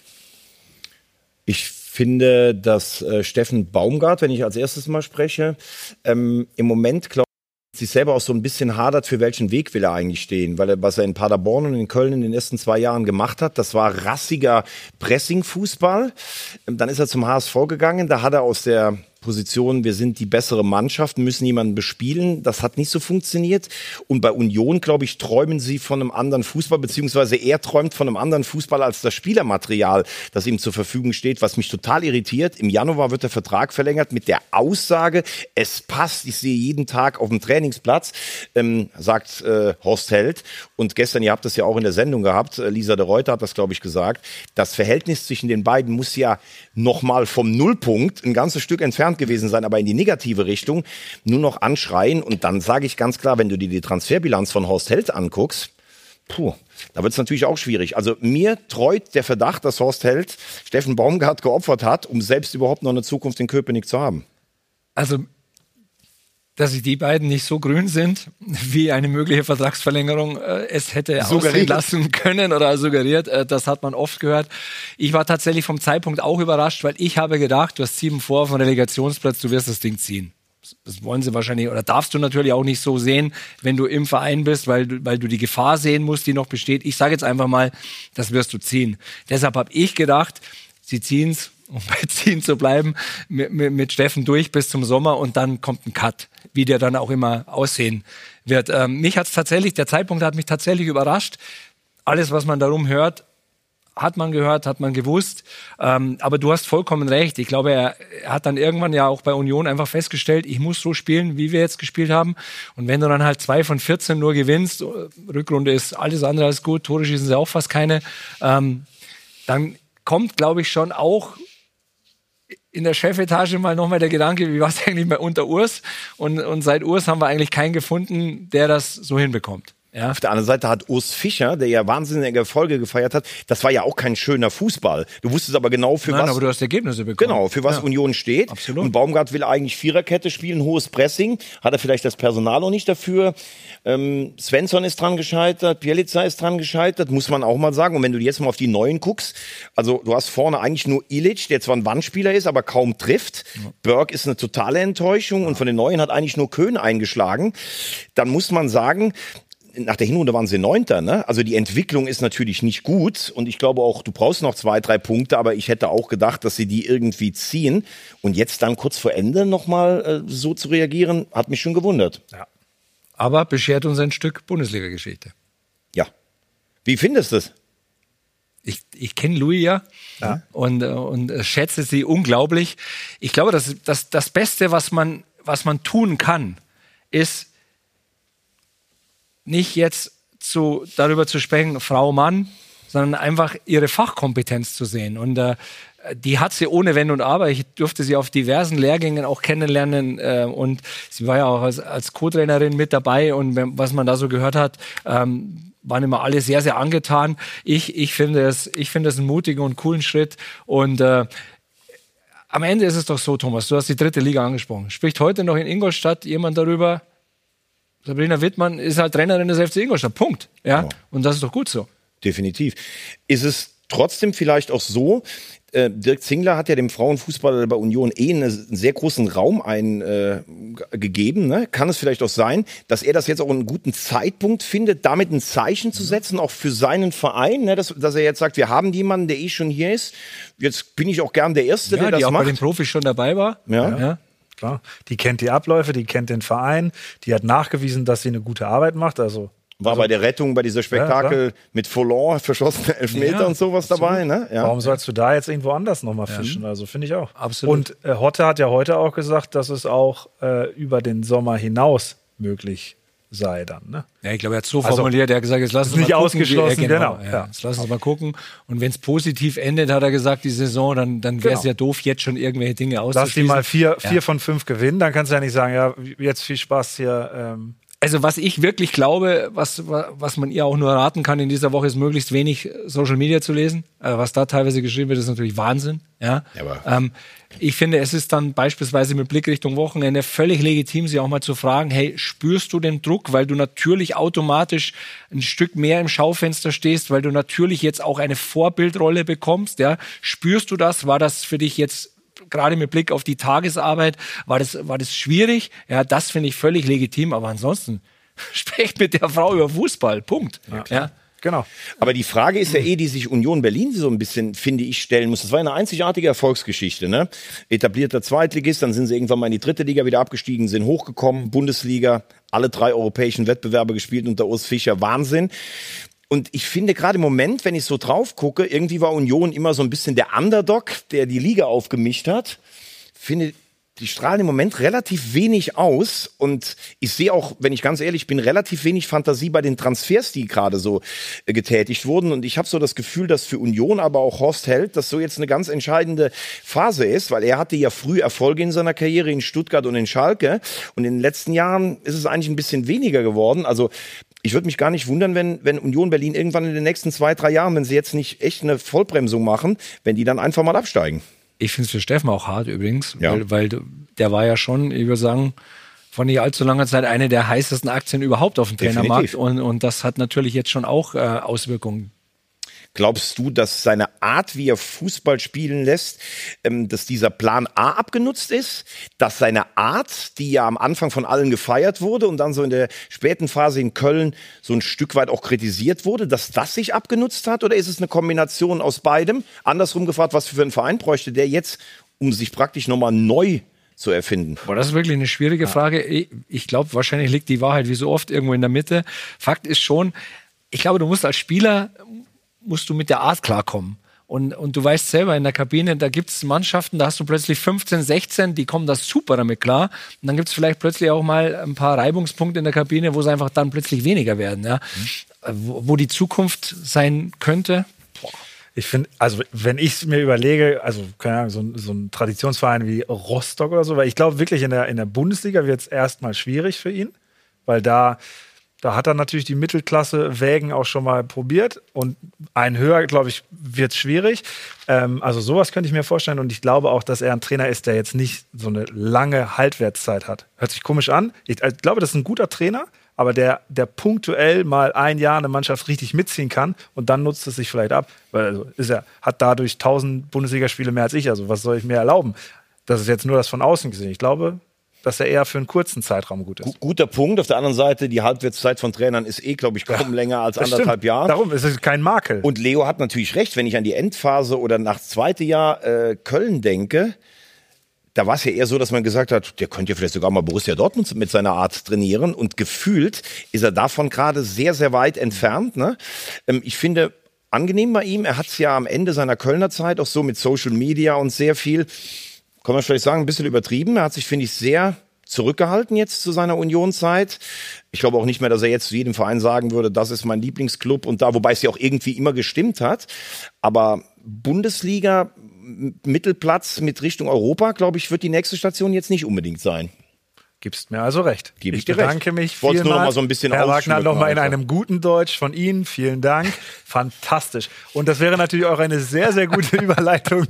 Ich finde, dass äh, Steffen Baumgart, wenn ich als erstes mal spreche, ähm, im Moment, glaube ich, sich selber auch so ein bisschen hadert, für welchen Weg will er eigentlich stehen. Weil er, was er in Paderborn und in Köln in den ersten zwei Jahren gemacht hat, das war rassiger Pressing-Fußball. Ähm, dann ist er zum H S V gegangen, da hat er aus der Position, wir sind die bessere Mannschaft, müssen jemanden bespielen. Das hat nicht so funktioniert. Und bei Union, glaube ich, träumen sie von einem anderen Fußball, beziehungsweise er träumt von einem anderen Fußball als das Spielermaterial, das ihm zur Verfügung steht, was mich total irritiert. Im Januar wird der Vertrag verlängert mit der Aussage, es passt, ich sehe jeden Tag auf dem Trainingsplatz, ähm, sagt äh, Horst Held. Und gestern, ihr habt das ja auch in der Sendung gehabt, äh, Lisa de Reuter hat das, glaube ich, gesagt, das Verhältnis zwischen den beiden muss ja nochmal vom Nullpunkt ein ganzes Stück entfernt gewesen sein, aber in die negative Richtung nur noch anschreien. Und dann sage ich ganz klar, wenn du dir die Transferbilanz von Horst Held anguckst, puh, da wird es natürlich auch schwierig. Also mir treut der Verdacht, dass Horst Held Steffen Baumgart geopfert hat, um selbst überhaupt noch eine Zukunft in Köpenick zu haben. Also, dass sich die beiden nicht so grün sind, wie eine mögliche Vertragsverlängerung äh, es hätte aussehen lassen können oder suggeriert, äh, das hat man oft gehört. Ich war tatsächlich vom Zeitpunkt auch überrascht, weil ich habe gedacht, du hast sieben vor vom Relegationsplatz, du wirst das Ding ziehen. Das wollen sie wahrscheinlich, oder darfst du natürlich auch nicht so sehen, wenn du im Verein bist, weil du, weil du die Gefahr sehen musst, die noch besteht. Ich sage jetzt einfach mal, das wirst du ziehen. Deshalb habe ich gedacht, sie ziehen es um bei Ziehen zu bleiben, mit, mit, mit Steffen durch bis zum Sommer und dann kommt ein Cut, wie der dann auch immer aussehen wird. Ähm, mich hat's tatsächlich, der Zeitpunkt hat mich tatsächlich überrascht. Alles, was man darum hört, hat man gehört, hat man gewusst. Ähm, aber du hast vollkommen recht. Ich glaube, er, er hat dann irgendwann ja auch bei Union einfach festgestellt, ich muss so spielen, wie wir jetzt gespielt haben. Und wenn du dann halt zwei von vierzehn nur gewinnst, Rückrunde ist alles andere als gut, Tore schießen sie auch fast keine, ähm, dann kommt, glaube ich, schon auch in der Chefetage mal nochmal der Gedanke, wie war es eigentlich bei unter Urs? Und, und seit Urs haben wir eigentlich keinen gefunden, der das so hinbekommt. Ja. Auf der anderen Seite hat Urs Fischer, der ja wahnsinnige Erfolge gefeiert hat, das war ja auch kein schöner Fußball. Du wusstest aber genau, für Nein, was... aber du hast Ergebnisse bekommen. Genau, für was ja. Union steht. Absolut. Und Baumgart will eigentlich Viererkette spielen, hohes Pressing. Hat er vielleicht das Personal noch nicht dafür. Ähm, Svensson ist dran gescheitert, Bjelica ist dran gescheitert, muss man auch mal sagen. Und wenn du jetzt mal auf die Neuen guckst, also du hast vorne eigentlich nur Ilic, der zwar ein Wandspieler ist, aber kaum trifft. Ja. Berg ist eine totale Enttäuschung. Ja. Und von den Neuen hat eigentlich nur Köhn eingeschlagen. Dann muss man sagen... Nach der Hinrunde waren sie Neunter, ne? Also die Entwicklung ist natürlich nicht gut und ich glaube auch, du brauchst noch zwei, drei Punkte, aber ich hätte auch gedacht, dass sie die irgendwie ziehen und jetzt dann kurz vor Ende nochmal äh, so zu reagieren, hat mich schon gewundert. Ja. Aber beschert uns ein Stück Bundesliga-Geschichte. Ja. Wie findest du es? Ich, ich kenne Louis ja, ja. Und, und schätze sie unglaublich. Ich glaube, dass, dass das Beste, was man, was man tun kann, ist, nicht jetzt zu, darüber zu sprechen, Frau, Mann, sondern einfach ihre Fachkompetenz zu sehen. Und äh, die hat sie ohne Wenn und Aber. Ich durfte sie auf diversen Lehrgängen auch kennenlernen. Äh, und sie war ja auch als, als Co-Trainerin mit dabei. Und wenn, was man da so gehört hat, ähm, waren immer alle sehr, sehr angetan. Ich, ich finde es, ich finde es einen mutigen und coolen Schritt. Und äh, am Ende ist es doch so, Thomas, du hast die dritte Liga angesprochen. Spricht heute noch in Ingolstadt jemand darüber? Sabrina Wittmann ist halt Trainerin des F C Ingolstadt. Punkt. Ja? Oh. Und das ist doch gut so. Definitiv. Ist es trotzdem vielleicht auch so, äh, Dirk Zingler hat ja dem Frauenfußball bei Union eh einen, einen sehr großen Raum eingegeben. Äh, ne? Kann es vielleicht auch sein, dass er das jetzt auch einen guten Zeitpunkt findet, damit ein Zeichen zu setzen, auch für seinen Verein, ne? dass, dass er jetzt sagt, wir haben jemanden, der eh schon hier ist. Jetzt bin ich auch gern der Erste, ja, der das die auch macht. Bei den Profis schon dabei war. Ja. ja. Klar. Die kennt die Abläufe, die kennt den Verein, die hat nachgewiesen, dass sie eine gute Arbeit macht. Also war also, bei der Rettung, bei dieser Spektakel ja, mit Follon, verschossene Elfmeter ja, und sowas absolut. dabei. Ne? Ja. Warum sollst du da jetzt irgendwo anders nochmal fischen? Ja. Also finde ich auch. Absolut. Und äh, Hotte hat ja heute auch gesagt, dass es auch äh, über den Sommer hinaus möglich sei dann. Ne? Ja, ich glaube, er hat so formuliert, er hat gesagt, jetzt lassen wir mal gucken. Ausgeschlossen, wie, äh, genau. genau. Ja, Ja. Jetzt lassen wir mal gucken. Und wenn es positiv endet, hat er gesagt, die Saison, dann, dann wäre es genau. ja doof, jetzt schon irgendwelche Dinge auszuschließen. Lass die mal vier, vier ja. von fünf gewinnen, dann kannst du ja nicht sagen, ja, jetzt viel Spaß hier. Ähm Also was ich wirklich glaube, was, was man ihr auch nur raten kann in dieser Woche, ist möglichst wenig Social Media zu lesen. Also was da teilweise geschrieben wird, ist natürlich Wahnsinn. Ja? Aber ähm, ich finde, es ist dann beispielsweise mit Blick Richtung Wochenende völlig legitim, sie auch mal zu fragen, hey, spürst du den Druck, weil du natürlich automatisch ein Stück mehr im Schaufenster stehst, weil du natürlich jetzt auch eine Vorbildrolle bekommst. Ja? Spürst du das? War das für dich jetzt gerade mit Blick auf die Tagesarbeit, war das, war das schwierig? Ja, das finde ich völlig legitim, aber ansonsten sprecht mit der Frau über Fußball. Punkt. Ja, ja. Genau. Aber die Frage ist ja eh, die sich Union Berlin so ein bisschen, finde ich, stellen muss. Das war eine einzigartige Erfolgsgeschichte, ne? Etablierter Zweitligist, dann sind sie irgendwann mal in die dritte Liga wieder abgestiegen, sind hochgekommen, Bundesliga, alle drei europäischen Wettbewerbe gespielt unter Urs Fischer, Wahnsinn. Und ich finde gerade im Moment, wenn ich so drauf gucke, irgendwie war Union immer so ein bisschen der Underdog, der die Liga aufgemischt hat. Finde, die strahlen im Moment relativ wenig aus und ich sehe auch, wenn ich ganz ehrlich bin, relativ wenig Fantasie bei den Transfers, die gerade so äh, getätigt wurden. Und ich habe so das Gefühl, dass für Union, aber auch Horst Held, das so jetzt eine ganz entscheidende Phase ist, weil er hatte ja früh Erfolge in seiner Karriere in Stuttgart und in Schalke. Und in den letzten Jahren ist es eigentlich ein bisschen weniger geworden. Also ich würde mich gar nicht wundern, wenn, wenn Union Berlin irgendwann in den nächsten zwei, drei Jahren, wenn sie jetzt nicht echt eine Vollbremsung machen, wenn die dann einfach mal absteigen. Ich finde es für Steffen auch hart übrigens, ja. weil, weil der war ja schon, ich würde sagen, von nicht allzu langer Zeit eine der heißesten Aktien überhaupt auf dem Trainermarkt. Und, und das hat natürlich jetzt schon auch äh, Auswirkungen. Glaubst du, dass seine Art, wie er Fußball spielen lässt, ähm, dass dieser Plan A abgenutzt ist? Dass seine Art, die ja am Anfang von allen gefeiert wurde und dann so in der späten Phase in Köln so ein Stück weit auch kritisiert wurde, dass das sich abgenutzt hat? Oder ist es eine Kombination aus beidem? Andersrum gefragt, was für einen Verein bräuchte der jetzt, um sich praktisch nochmal neu zu erfinden? Boah, das ist wirklich eine schwierige Frage. Ich glaube, wahrscheinlich liegt die Wahrheit wie so oft irgendwo in der Mitte. Fakt ist schon, ich glaube, du musst als Spieler, musst du mit der Art klarkommen. Und, und du weißt selber, in der Kabine, da gibt es Mannschaften, da hast du plötzlich fünfzehn, sechzehn, die kommen da super damit klar. Und dann gibt es vielleicht plötzlich auch mal ein paar Reibungspunkte in der Kabine, wo es einfach dann plötzlich weniger werden. Ja? Mhm. Wo, wo die Zukunft sein könnte. Boah. Ich finde, also wenn ich es mir überlege, also keine Ahnung, so, so ein Traditionsverein wie Rostock oder so, weil ich glaube wirklich in der, in der Bundesliga wird es erstmal schwierig für ihn, weil da, da hat er natürlich die Mittelklasse Wägen auch schon mal probiert und ein höher, glaube ich, wird es schwierig. Ähm, also sowas könnte ich mir vorstellen und ich glaube auch, dass er ein Trainer ist, der jetzt nicht so eine lange Haltwertszeit hat. Hört sich komisch an. Ich, ich glaube, das ist ein guter Trainer, aber der, der punktuell mal ein Jahr eine Mannschaft richtig mitziehen kann und dann nutzt es sich vielleicht ab. Weil also ist er hat dadurch tausend Bundesligaspiele mehr als ich, also was soll ich mir erlauben? Das ist jetzt nur das von außen gesehen. Ich glaube, dass er eher für einen kurzen Zeitraum gut ist. Guter Punkt. Auf der anderen Seite, die Halbwertszeit von Trainern ist eh, glaube ich, kaum ja, länger als anderthalb Jahre. Darum ist es kein Makel. Und Leo hat natürlich recht, wenn ich an die Endphase oder nach zweite Jahr äh, Köln denke, da war es ja eher so, dass man gesagt hat, der könnte ja vielleicht sogar mal Borussia Dortmund mit seiner Art trainieren. Und gefühlt ist er davon gerade sehr, sehr weit entfernt. Ne? Ähm, ich finde angenehm bei ihm, er hat es ja am Ende seiner Kölner Zeit auch so mit Social Media und sehr viel, kann man vielleicht sagen, ein bisschen übertrieben. Er hat sich, finde ich, sehr zurückgehalten jetzt zu seiner Unionszeit. Ich glaube auch nicht mehr, dass er jetzt zu jedem Verein sagen würde, das ist mein Lieblingsclub und da, wobei es ja auch irgendwie immer gestimmt hat. Aber Bundesliga, Mittelplatz mit Richtung Europa, glaube ich, wird die nächste Station jetzt nicht unbedingt sein. Gibst mir also recht. Gib ich, ich dir bedanke recht. mich vielmals. Noch mal so ein bisschen Herr Wagner, noch mal in einem guten Deutsch von Ihnen. Vielen Dank. Fantastisch. Und das wäre natürlich auch eine sehr, sehr gute Überleitung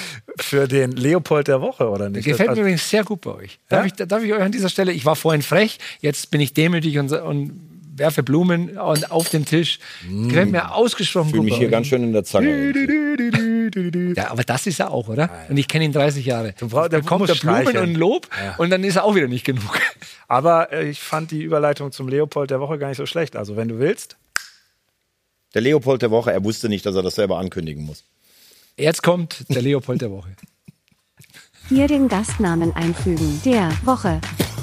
für den Leopold der Woche, oder nicht? Gefällt das, mir übrigens sehr gut bei euch. Darf, ja? ich, darf ich euch an dieser Stelle, ich war vorhin frech, jetzt bin ich demütig und, und werfe Blumen auf den Tisch. Mm. Gefällt mir ausgesprochen gut. Ich fühle mich hier euch. Ganz schön in der Zange. Ja, aber das ist er auch, oder? Und ich kenne ihn dreißig Jahre. Du brauchst, der kommt der Blumen und Lob ja. und dann ist er auch wieder nicht genug. Aber äh, ich fand die Überleitung zum Leopold der Woche gar nicht so schlecht. Also wenn du willst. Der Leopold der Woche, er wusste nicht, dass er das selber ankündigen muss. Jetzt kommt der Leopold der Woche. Hier den Gastnamen einfügen. Der Woche.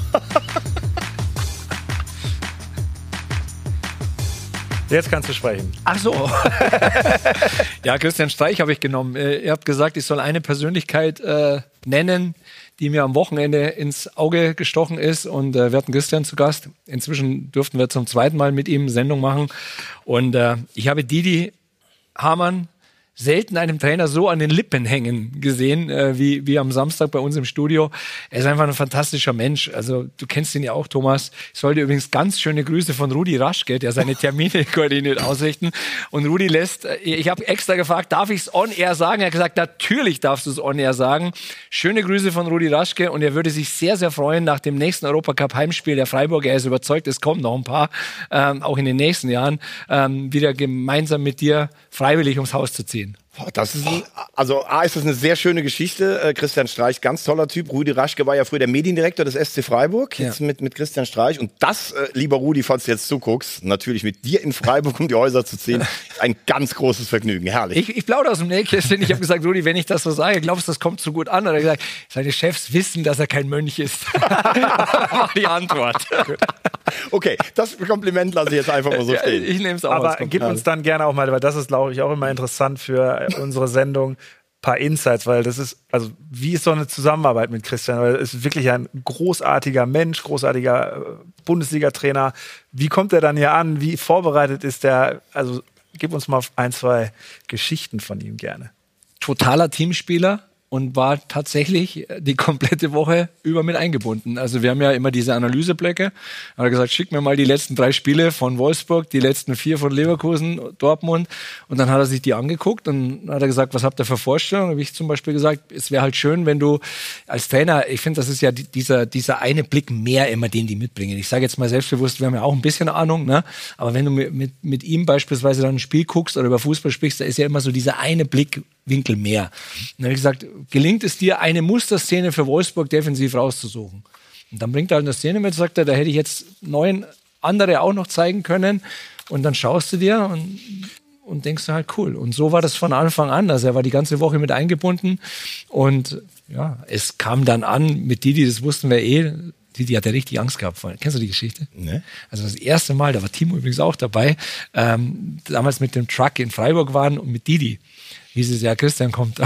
Jetzt kannst du sprechen. Ach so. Ja, Christian Streich habe ich genommen. Ihr habt gesagt, ich soll eine Persönlichkeit äh, nennen, die mir am Wochenende ins Auge gestochen ist. Und äh, wir hatten Christian zu Gast. Inzwischen durften wir zum zweiten Mal mit ihm Sendung machen. Und äh, ich habe Didi Hamann selten einem Trainer so an den Lippen hängen gesehen, äh, wie, wie am Samstag bei uns im Studio. Er ist einfach ein fantastischer Mensch. Also du kennst ihn ja auch, Thomas. Ich sollte übrigens ganz schöne Grüße von Rudi Raschke, der seine Termine koordiniert, ausrichten. Und Rudi lässt, ich habe extra gefragt, darf ich es on-air sagen? Er hat gesagt, natürlich darfst du es on-air sagen. Schöne Grüße von Rudi Raschke und er würde sich sehr, sehr freuen nach dem nächsten Europacup-Heimspiel der Freiburger. Er ist überzeugt, es kommen noch ein paar, ähm, auch in den nächsten Jahren, ähm, wieder gemeinsam mit dir freiwillig ums Haus zu ziehen. Das ist ein, also A ist das eine sehr schöne Geschichte. Äh, Christian Streich, ganz toller Typ. Rudi Raschke war ja früher der Mediendirektor des S C Freiburg, jetzt ja. mit, mit Christian Streich. Und das, äh, lieber Rudi, falls du jetzt zuguckst, natürlich mit dir in Freiburg um die Häuser zu ziehen, ist ein ganz großes Vergnügen. Herrlich. Ich, ich plaudere aus dem Nähkästchen. Ich habe gesagt, Rudi, wenn ich das so sage, glaubst du, das kommt so gut an? Und er hat gesagt, seine Chefs wissen, dass er kein Mönch ist. War die Antwort. Okay, das Kompliment lasse ich jetzt einfach mal so stehen. Ja, ich nehme es auch. Aber gib uns dann gerne auch mal, weil das ist, glaube ich, auch immer interessant für unsere Sendung, paar Insights, weil das ist, also wie ist so eine Zusammenarbeit mit Christian? Weil er ist wirklich ein großartiger Mensch, großartiger Bundesliga-Trainer. Wie kommt er dann hier an? Wie vorbereitet ist er? Also gib uns mal ein, zwei Geschichten von ihm gerne. Totaler Teamspieler. und war tatsächlich die komplette Woche über mit eingebunden. Also wir haben ja immer diese Analyseblöcke. Da hat er gesagt, schick mir mal die letzten drei Spiele von Wolfsburg, die letzten vier von Leverkusen, Dortmund. Und dann hat er sich die angeguckt und hat er gesagt, was habt ihr für Vorstellungen? Habe ich zum Beispiel gesagt, es wäre halt schön, wenn du als Trainer, ich finde, das ist ja die, dieser, dieser eine Blick mehr immer, den die mitbringen. Ich sage jetzt mal selbstbewusst, wir haben ja auch ein bisschen Ahnung, ne? Aber wenn du mit, mit, mit ihm beispielsweise dann ein Spiel guckst oder über Fußball sprichst, da ist ja immer so dieser eine Blickwinkel mehr. Und dann habe ich gesagt, gelingt es dir, eine Musterszene für Wolfsburg defensiv rauszusuchen? Und dann bringt er halt eine Szene mit, sagt er, da hätte ich jetzt neun andere auch noch zeigen können. Und dann schaust du dir und, und denkst du halt, cool. Und so war das von Anfang an. Also er war die ganze Woche mit eingebunden. Und ja, es kam dann an mit Didi, das wussten wir eh. Didi hat ja richtig Angst gehabt. Kennst du die Geschichte? Nee. Also das erste Mal, da war Timo übrigens auch dabei, ähm, damals mit dem Truck in Freiburg waren und mit Didi. Hieß es ja, Christian kommt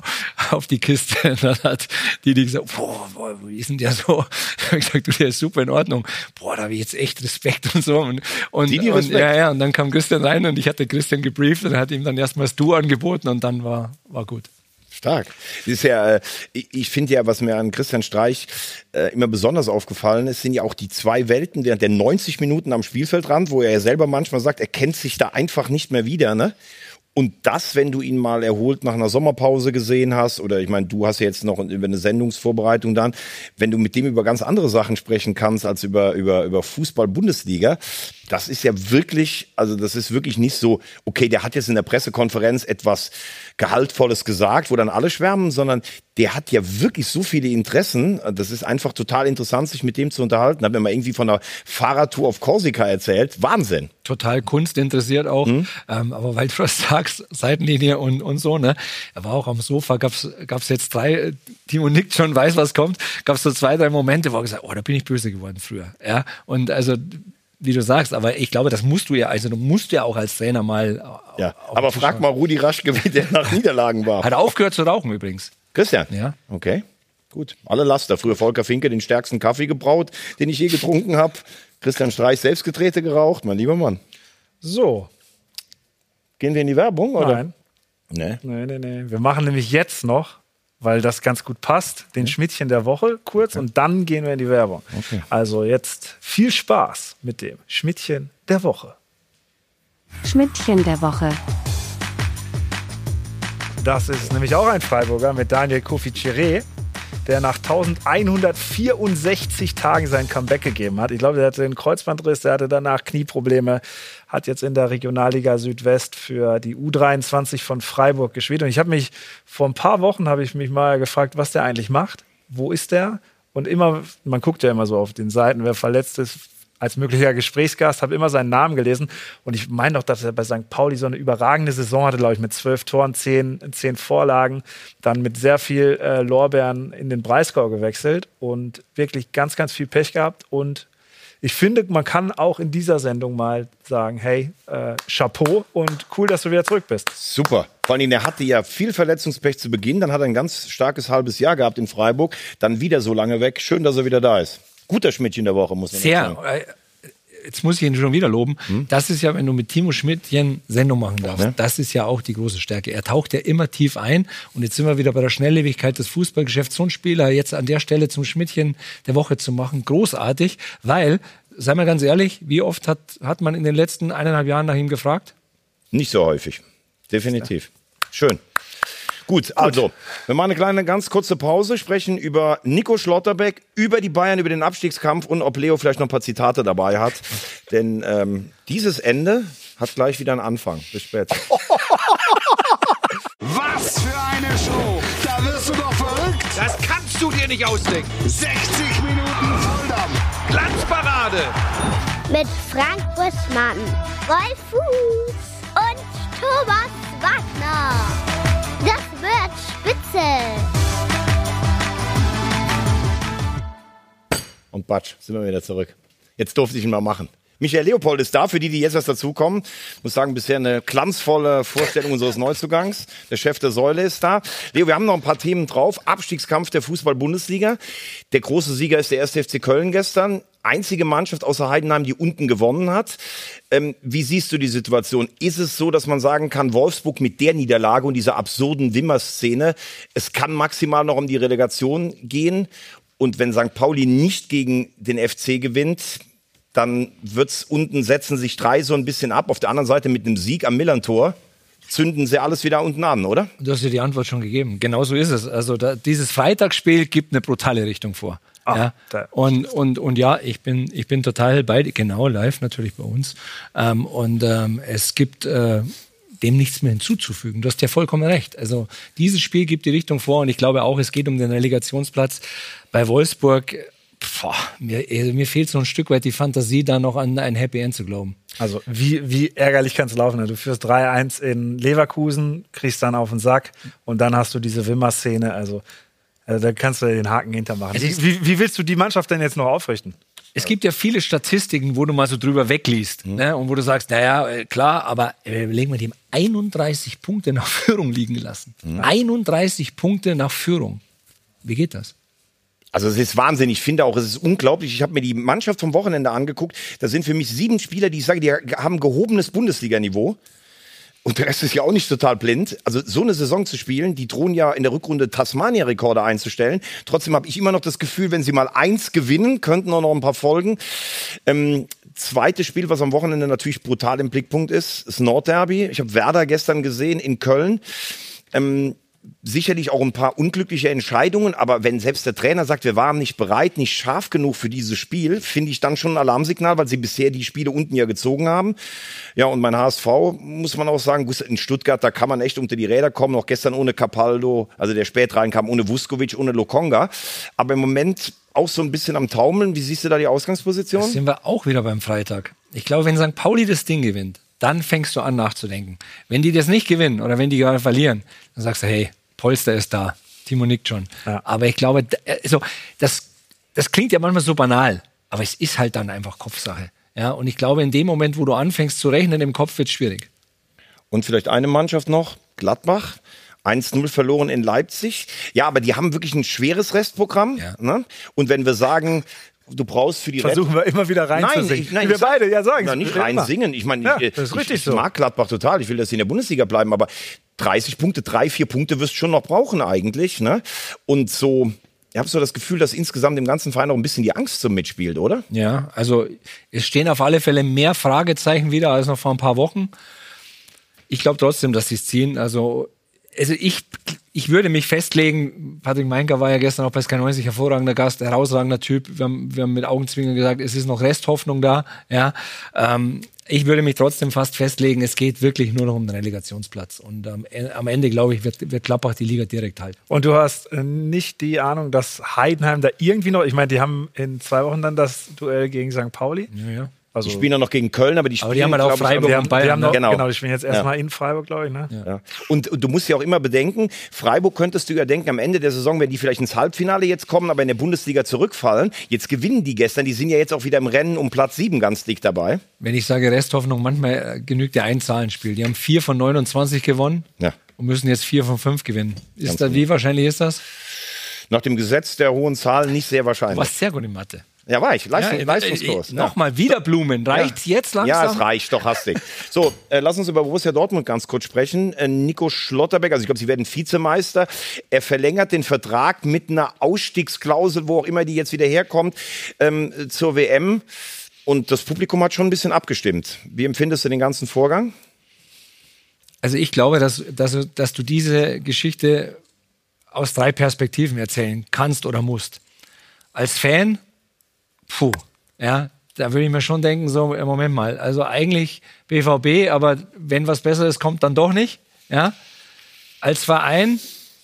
auf die Kiste. Und dann hat Didi gesagt, boah, boah, wie ist denn der so? Ich habe gesagt, du, der ist super in Ordnung. Boah, da habe ich jetzt echt Respekt und so. Und, und, Didi und, Respekt? Ja, ja, und dann kam Christian rein und ich hatte Christian gebrieft und er hat ihm dann erstmal das Du angeboten und dann war, war gut. Stark. Das ist ja, ich, ich finde ja, was mir an Christian Streich äh, immer besonders aufgefallen ist, sind ja auch die zwei Welten während der neunzig Minuten am Spielfeldrand, wo er ja selber manchmal sagt, er kennt sich da einfach nicht mehr wieder, ne? Und das, wenn du ihn mal erholt nach einer Sommerpause gesehen hast, oder ich meine, du hast ja jetzt noch über eine Sendungsvorbereitung dann, wenn du mit dem über ganz andere Sachen sprechen kannst als über, über, über Fußball-Bundesliga, das ist ja wirklich, also das ist wirklich nicht so, okay, der hat jetzt in der Pressekonferenz etwas Gehaltvolles gesagt, wo dann alle schwärmen, sondern der hat ja wirklich so viele Interessen. Das ist einfach total interessant, sich mit dem zu unterhalten. Hat mir mal irgendwie von einer Fahrradtour auf Korsika erzählt. Wahnsinn. Total Kunst interessiert auch. Mhm. Ähm, aber weil du das sagst, Seitenlinie und, und so, ne? Er war auch am Sofa, gab's, gab's jetzt drei, Timo nickt schon, weiß, was kommt, gab's so zwei, drei Momente, wo er gesagt, oh, da bin ich böse geworden früher. Ja, und also, wie du sagst, aber ich glaube, das musst du ja, also du musst ja auch als Trainer mal. Ja, aber frag mal Rudi Raschke, wie der nach Niederlagen war. Hat aufgehört zu rauchen übrigens. Christian? Ja. Okay, gut. Alle Laster. Früher Volker Finke den stärksten Kaffee gebraut, den ich je getrunken habe. Christian Streich Selbstgetrete geraucht, mein lieber Mann. So. Gehen wir in die Werbung, oder? Nein. Nee. Nee, nee, nee. Wir machen nämlich jetzt noch, weil das ganz gut passt, den Schmidtchen der Woche kurz okay. Und dann gehen wir in die Werbung. Okay. Also jetzt viel Spaß mit dem Schmidtchen der Woche. Schmidtchen der Woche. Das ist nämlich auch ein Freiburger mit Daniel Kofi-Chiré, der nach eintausendeinhundertvierundsechzig Tagen sein Comeback gegeben hat. Ich glaube, der hatte einen Kreuzbandriss, der hatte danach Knieprobleme, hat jetzt in der Regionalliga Südwest für die U dreiundzwanzig von Freiburg gespielt. Und ich habe mich, vor ein paar Wochen habe ich mich mal gefragt, was der eigentlich macht. Wo ist der? Und immer, man guckt ja immer so auf den Seiten, wer verletzt ist, als möglicher Gesprächsgast, habe immer seinen Namen gelesen. Und ich meine doch, dass er bei Sankt Pauli so eine überragende Saison hatte, glaube ich, mit zwölf Toren, zehn, zehn Vorlagen, dann mit sehr viel äh, Lorbeeren in den Breisgau gewechselt und wirklich ganz, ganz viel Pech gehabt. Und ich finde, man kann auch in dieser Sendung mal sagen, hey, äh, Chapeau und cool, dass du wieder zurück bist. Super. Vor allem, er hatte ja viel Verletzungspech zu Beginn, dann hat er ein ganz starkes halbes Jahr gehabt in Freiburg, dann wieder so lange weg. Schön, dass er wieder da ist. Guter Schmidtchen der Woche, muss man sagen. Sehr. Jetzt muss ich ihn schon wieder loben. Hm? Das ist ja, wenn du mit Timo Schmidtchen Sendung machen darfst, ja. Das ist ja auch die große Stärke. Er taucht ja immer tief ein. Und jetzt sind wir wieder bei der Schnelllebigkeit des Fußballgeschäfts. So einen Spieler jetzt an der Stelle zum Schmidtchen der Woche zu machen, großartig. Weil, sei mal ganz ehrlich, wie oft hat, hat man in den letzten eineinhalb Jahren nach ihm gefragt? Nicht so häufig. Definitiv. Schön. Gut, also, wir machen eine kleine, ganz kurze Pause, sprechen über Nico Schlotterbeck, über die Bayern, über den Abstiegskampf und ob Leo vielleicht noch ein paar Zitate dabei hat. Denn ähm, dieses Ende hat gleich wieder einen Anfang. Bis später. Was für eine Show! Da wirst du doch verrückt! Das kannst du dir nicht ausdenken! sechzig Minuten Volldampf! Glanzparade! Mit Frank Buschmann, Rolf Fuß und Thomas Wagner. Das wird spitze. Und Batsch, sind wir wieder zurück. Jetzt durfte ich ihn mal machen. Michael Leopold ist da, für die, die jetzt erst dazukommen. Ich muss sagen, bisher eine glanzvolle Vorstellung unseres Neuzugangs. Der Chef der Säule ist da. Leo, wir haben noch ein paar Themen drauf. Abstiegskampf der Fußball-Bundesliga. Der große Sieger ist der erste F C Köln gestern. Einzige Mannschaft außer Heidenheim, die unten gewonnen hat. Ähm, wie siehst du die Situation? Ist es so, dass man sagen kann, Wolfsburg mit der Niederlage und dieser absurden Wimmer-Szene, es kann maximal noch um die Relegation gehen? Und wenn Sankt Pauli nicht gegen den F C gewinnt, dann wird's unten, setzen sich drei so ein bisschen ab. Auf der anderen Seite mit einem Sieg am Millantor zünden sie alles wieder unten an, oder? Du hast dir die Antwort schon gegeben. Genau so ist es. Also da, dieses Freitagsspiel gibt eine brutale Richtung vor. Ah, ja. Und, und, und ja, ich bin, ich bin total bei dir. Genau, live natürlich bei uns. Ähm, und ähm, es gibt äh, dem nichts mehr hinzuzufügen. Du hast ja vollkommen recht. Also dieses Spiel gibt die Richtung vor und ich glaube auch, es geht um den Relegationsplatz bei Wolfsburg. Boah, mir, mir fehlt so ein Stück weit die Fantasie, da noch an ein Happy End zu glauben. Also wie, wie ärgerlich kann es laufen? Du führst drei eins in Leverkusen, kriegst dann auf den Sack und dann hast du diese Wimmer-Szene. Also, also da kannst du den Haken hintermachen. Wie, wie, wie willst du die Mannschaft denn jetzt noch aufrichten? Es gibt ja viele Statistiken, wo du mal so drüber wegliest, mhm. ne? Und wo du sagst, naja, klar, aber äh, legen wir dem einunddreißig Punkte nach Führung liegen lassen. Mhm. einunddreißig Punkte nach Führung. Wie geht das? Also es ist Wahnsinn. Ich finde auch, es ist unglaublich. Ich habe mir die Mannschaft vom Wochenende angeguckt. Da sind für mich sieben Spieler, die ich sage, die haben gehobenes Bundesliga-Niveau. Und der Rest ist ja auch nicht total blind. Also so eine Saison zu spielen, die drohen ja in der Rückrunde Tasmania-Rekorde einzustellen. Trotzdem habe ich immer noch das Gefühl, wenn sie mal eins gewinnen, könnten auch noch ein paar folgen. Ähm, zweites Spiel, was am Wochenende natürlich brutal im Blickpunkt ist, ist Nordderby. Ich habe Werder gestern gesehen in Köln. Ähm, Sicherlich auch ein paar unglückliche Entscheidungen, aber wenn selbst der Trainer sagt, wir waren nicht bereit, nicht scharf genug für dieses Spiel, finde ich dann schon ein Alarmsignal, weil sie bisher die Spiele unten ja gezogen haben. Ja, und mein H S V, muss man auch sagen, in Stuttgart, da kann man echt unter die Räder kommen, auch gestern ohne Capaldo, also der spät reinkam, ohne Vuskovic, ohne Lokonga, aber im Moment auch so ein bisschen am Taumeln. Wie siehst du da die Ausgangsposition? Das sind wir auch wieder beim Freitag. Ich glaube, wenn Sankt Pauli das Ding gewinnt, dann fängst du an nachzudenken. Wenn die das nicht gewinnen oder wenn die gerade verlieren, dann sagst du, hey, Polster ist da, Timo nickt schon. Ja. Aber ich glaube, also, das, das klingt ja manchmal so banal, aber es ist halt dann einfach Kopfsache. Ja? Und ich glaube, in dem Moment, wo du anfängst zu rechnen, im Kopf wird es schwierig. Und vielleicht eine Mannschaft noch, Gladbach. eins null verloren in Leipzig. Ja, aber die haben wirklich ein schweres Restprogramm. Ja. Ne? Und wenn wir sagen, du brauchst für die Versuchen Red- wir immer wieder reinzusingen. Nein, ich, nein, wir ich beide, ja sagen. Na, nicht reinsingen. Ich meine, ja, ich, das ist ich, richtig ich so. mag Gladbach total. Ich will, dass sie in der Bundesliga bleiben, aber dreißig Punkte, drei, vier Punkte wirst du schon noch brauchen eigentlich. Ne? Und so, ich habe so das Gefühl, dass insgesamt im ganzen Verein auch ein bisschen die Angst so mitspielt, oder? Ja, also es stehen auf alle Fälle mehr Fragezeichen wieder als noch vor ein paar Wochen. Ich glaube trotzdem, dass sie es ziehen. Also, also ich... Ich würde mich festlegen, Patrick Meinker war ja gestern auch bei Sky neunzig hervorragender Gast, herausragender Typ. Wir haben, wir haben mit Augenzwinkern gesagt, es ist noch Resthoffnung da. Ja, ähm, ich würde mich trotzdem fast festlegen, es geht wirklich nur noch um den Relegationsplatz. Und ähm, am Ende, glaube ich, wird, wird Gladbach die Liga direkt halten. Und du hast äh, nicht die Ahnung, dass Heidenheim da irgendwie noch, ich meine, die haben in zwei Wochen dann das Duell gegen Sankt Pauli. Ja, ja. Also, die spielen dann noch gegen Köln, aber die spielen, aber die haben halt auch Freiburg und Bayern. Die haben noch, genau. genau, die spielen jetzt erstmal ja. in Freiburg, glaube ich. Ne? Ja. Ja. Und, und du musst ja auch immer bedenken, Freiburg könntest du ja denken, am Ende der Saison, wenn die vielleicht ins Halbfinale jetzt kommen, aber in der Bundesliga zurückfallen, jetzt gewinnen die gestern, die sind ja jetzt auch wieder im Rennen um Platz sieben ganz dick dabei. Wenn ich sage Resthoffnung, manchmal genügt ja ein Zahlenspiel. Die haben vier von neunundzwanzig gewonnen ja. und müssen jetzt vier von fünf gewinnen. Ist da, wie wahrscheinlich ist das? Nach dem Gesetz der hohen Zahlen nicht sehr wahrscheinlich. Du warst sehr gut in Mathe. Ja, war ich. Leistung, ja, Leistungskurs. Ja. Nochmal, wieder Blumen. Reicht's ja. jetzt langsam? Ja, es reicht, stochastisch. So, äh, lass uns über Borussia Dortmund ganz kurz sprechen. Äh, Nico Schlotterbeck, also ich glaube, sie werden Vizemeister. Er verlängert den Vertrag mit einer Ausstiegsklausel, wo auch immer die jetzt wieder herkommt, ähm, zur W M. Und das Publikum hat schon ein bisschen abgestimmt. Wie empfindest du den ganzen Vorgang? Also ich glaube, dass, dass, dass du diese Geschichte aus drei Perspektiven erzählen kannst oder musst. Als Fan, puh, ja, da würde ich mir schon denken, so, Moment mal, also eigentlich B V B, aber wenn was Besseres kommt, dann doch nicht, ja. Als Verein,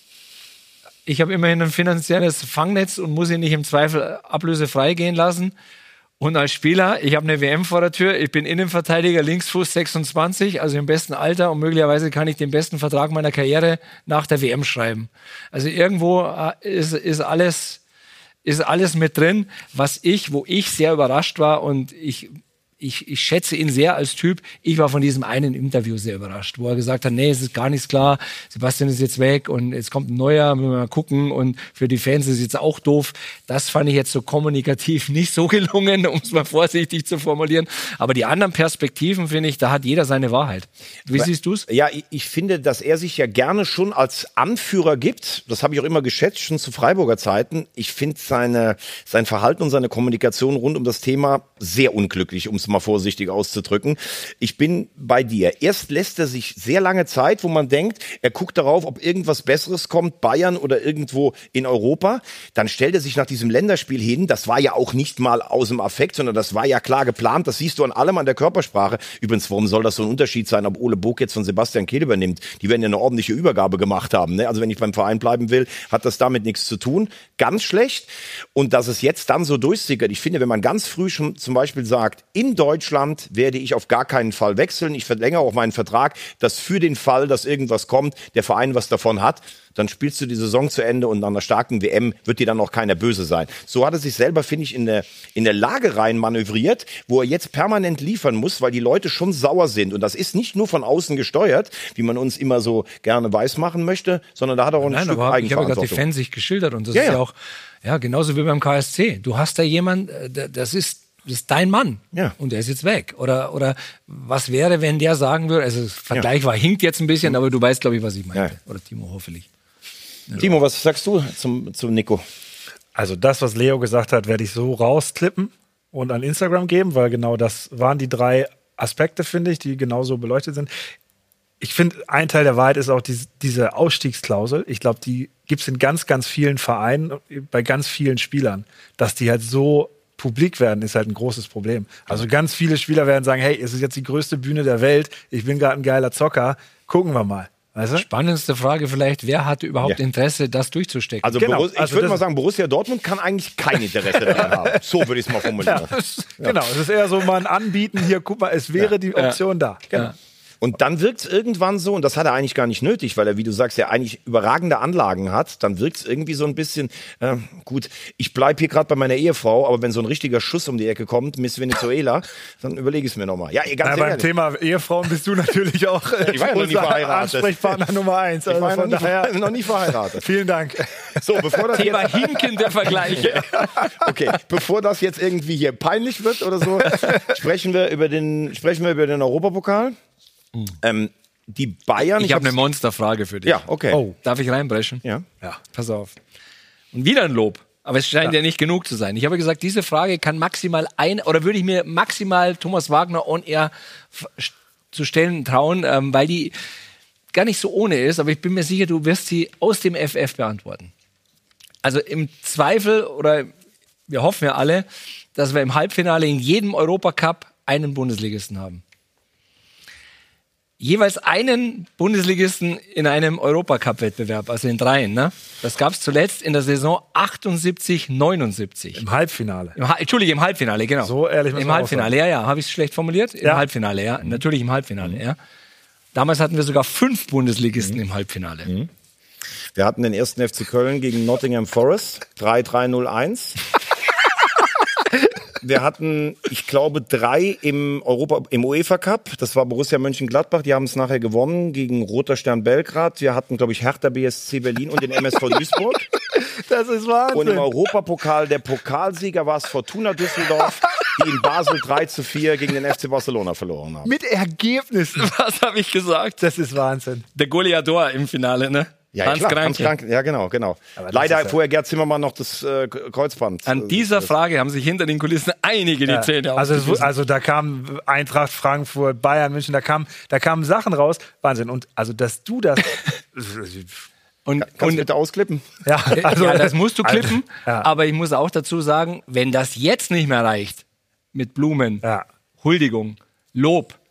ich habe immerhin ein finanzielles Fangnetz und muss ihn nicht im Zweifel ablösefrei gehen lassen. Und als Spieler, ich habe eine W M vor der Tür, ich bin Innenverteidiger, Linksfuß sechsundzwanzig, also im besten Alter und möglicherweise kann ich den besten Vertrag meiner Karriere nach der W M schreiben. Also irgendwo ist, ist alles... ist alles mit drin, was ich, wo ich sehr überrascht war und ich, ich, ich schätze ihn sehr als Typ. Ich war von diesem einen Interview sehr überrascht, wo er gesagt hat, nee, es ist gar nichts klar, Sebastian ist jetzt weg und jetzt kommt ein neuer, müssen wir mal gucken und für die Fans ist es jetzt auch doof. Das fand ich jetzt so kommunikativ nicht so gelungen, um es mal vorsichtig zu formulieren. Aber die anderen Perspektiven, finde ich, da hat jeder seine Wahrheit. Wie Aber, siehst du es? Ja, ich, ich finde, dass er sich ja gerne schon als Anführer gibt. Das habe ich auch immer geschätzt, schon zu Freiburger Zeiten. Ich finde seine, sein Verhalten und seine Kommunikation rund um das Thema sehr unglücklich, um es mal vorsichtig auszudrücken. Ich bin bei dir. Erst lässt er sich sehr lange Zeit, wo man denkt, er guckt darauf, ob irgendwas Besseres kommt, Bayern oder irgendwo in Europa. Dann stellt er sich nach diesem Länderspiel hin. Das war ja auch nicht mal aus dem Affekt, sondern das war ja klar geplant. Das siehst du an allem, an der Körpersprache. Übrigens, warum soll das so ein Unterschied sein, ob Ole Book jetzt von Sebastian Kehl übernimmt? Die werden ja eine ordentliche Übergabe gemacht haben. Ne? Also wenn ich beim Verein bleiben will, hat das damit nichts zu tun. Ganz schlecht. Und dass es jetzt dann so durchsickert. Ich finde, wenn man ganz früh schon zum Beispiel sagt, in Deutschland werde ich auf gar keinen Fall wechseln. Ich verlängere auch meinen Vertrag, dass für den Fall, dass irgendwas kommt, der Verein was davon hat, dann spielst du die Saison zu Ende und nach einer starken W M wird dir dann auch keiner böse sein. So hat er sich selber, finde ich, in der, in der Lage rein manövriert, wo er jetzt permanent liefern muss, weil die Leute schon sauer sind. Und das ist nicht nur von außen gesteuert, wie man uns immer so gerne weismachen möchte, sondern da hat er auch ein Nein, Stück aber Eigenverantwortung. Ich habe gerade die Fans sich geschildert und das ja, ist ja ja auch ja, genauso wie beim K S C. Du hast da jemanden, das ist Das ist dein Mann. Ja. Und der ist jetzt weg. Oder, oder was wäre, wenn der sagen würde, also das Vergleich war, hinkt jetzt ein bisschen, aber du weißt, glaube ich, was ich meinte. Ja. Oder Timo, hoffentlich. Ja. Timo, was sagst du zum, zum Nico? Also das, was Leo gesagt hat, werde ich so rausklippen und an Instagram geben, weil genau das waren die drei Aspekte, finde ich, die genauso beleuchtet sind. Ich finde, ein Teil der Wahrheit ist auch die, diese Ausstiegsklausel. Ich glaube, die gibt es in ganz, ganz vielen Vereinen, bei ganz vielen Spielern, dass die halt so publik werden, ist halt ein großes Problem. Also ganz viele Spieler werden sagen, hey, es ist jetzt die größte Bühne der Welt, ich bin gerade ein geiler Zocker, gucken wir mal. Weißt du? Spannendste Frage vielleicht, wer hatte überhaupt ja. Interesse, das durchzustecken? Also, genau. Borussia, ich also würde mal sagen, Borussia Dortmund kann eigentlich kein Interesse daran haben. So würde ich es mal formulieren. Ja. Ja. Genau, es ist eher so mal ein Anbieten, hier, guck mal, es wäre ja. die Option ja. da. Genau. Ja. Und dann wirkt es irgendwann so, und das hat er eigentlich gar nicht nötig, weil er, wie du sagst, ja eigentlich überragende Anlagen hat, dann wirkt es irgendwie so ein bisschen, äh, gut, ich bleibe hier gerade bei meiner Ehefrau, aber wenn so ein richtiger Schuss um die Ecke kommt, Miss Venezuela, dann überlege ich es mir nochmal. Ja, ganz ja, beim Thema Ehefrauen bist du natürlich auch äh, ich war ja noch nie verheiratet. Ansprechpartner Nummer eins. Also ich war ja von noch, nie, daher noch nie verheiratet. Vielen Dank. So, bevor das Thema Hinken der Vergleiche. Okay, bevor das jetzt irgendwie hier peinlich wird oder so, sprechen wir über den, sprechen wir über den Europapokal. Mhm. Ähm, Die Bayern. Ich, ich habe eine Monsterfrage für dich. Ja, okay. Oh. Darf ich reinbrechen? Ja. Ja. Pass auf. Und wieder ein Lob. Aber es scheint ja. ja nicht genug zu sein. Ich habe gesagt, diese Frage kann maximal ein, oder würde ich mir maximal Thomas Wagner on air f- zu stellen trauen, ähm, weil die gar nicht so ohne ist. Aber ich bin mir sicher, du wirst sie aus dem F F beantworten. Also im Zweifel, oder wir hoffen ja alle, dass wir im Halbfinale in jedem Europacup einen Bundesligisten haben. Jeweils einen Bundesligisten in einem Europacup-Wettbewerb, also in dreien. Ne? Das gab es zuletzt in der Saison achtundsiebzig neunundsiebzig. Im Halbfinale. Im ha- Entschuldige, im Halbfinale, genau. So ehrlich Im Halbfinale, ja, ja. Habe ich es schlecht formuliert? Im ja. Halbfinale, ja. Mhm. Natürlich im Halbfinale, mhm. ja. Damals hatten wir sogar fünf Bundesligisten mhm. im Halbfinale. Mhm. Wir hatten den ersten F C Köln gegen Nottingham Forest, drei drei null eins. Wir hatten, ich glaube, drei im Europa, im UEFA Cup. Das war Borussia Mönchengladbach. Die haben es nachher gewonnen gegen Roter Stern Belgrad. Wir hatten, glaube ich, Hertha B S C Berlin und den M S V Duisburg. Das ist Wahnsinn. Und im Europapokal, der Pokalsieger war es Fortuna Düsseldorf, die in Basel drei zu vier gegen den F C Barcelona verloren haben. Mit Ergebnissen. Was habe ich gesagt? Das ist Wahnsinn. Der Goleador im Finale, ne? Ja, Hans klar, Kranke. Hans Kranke. Ja, genau, genau. Leider ja vorher Gerd Zimmermann noch das äh, Kreuzband. An dieser das Frage haben sich hinter den Kulissen einige die ja. Zähne also, ausgebissen. also da kam Eintracht Frankfurt, Bayern München, da kamen da kamen Sachen raus. Wahnsinn. Und also, dass du das... Und, Kannst und du bitte ausklippen? Ja, also, ja, das musst du klippen. Also, ja. Aber ich muss auch dazu sagen, wenn das jetzt nicht mehr reicht, mit Blumen, ja. Huldigung, Lob,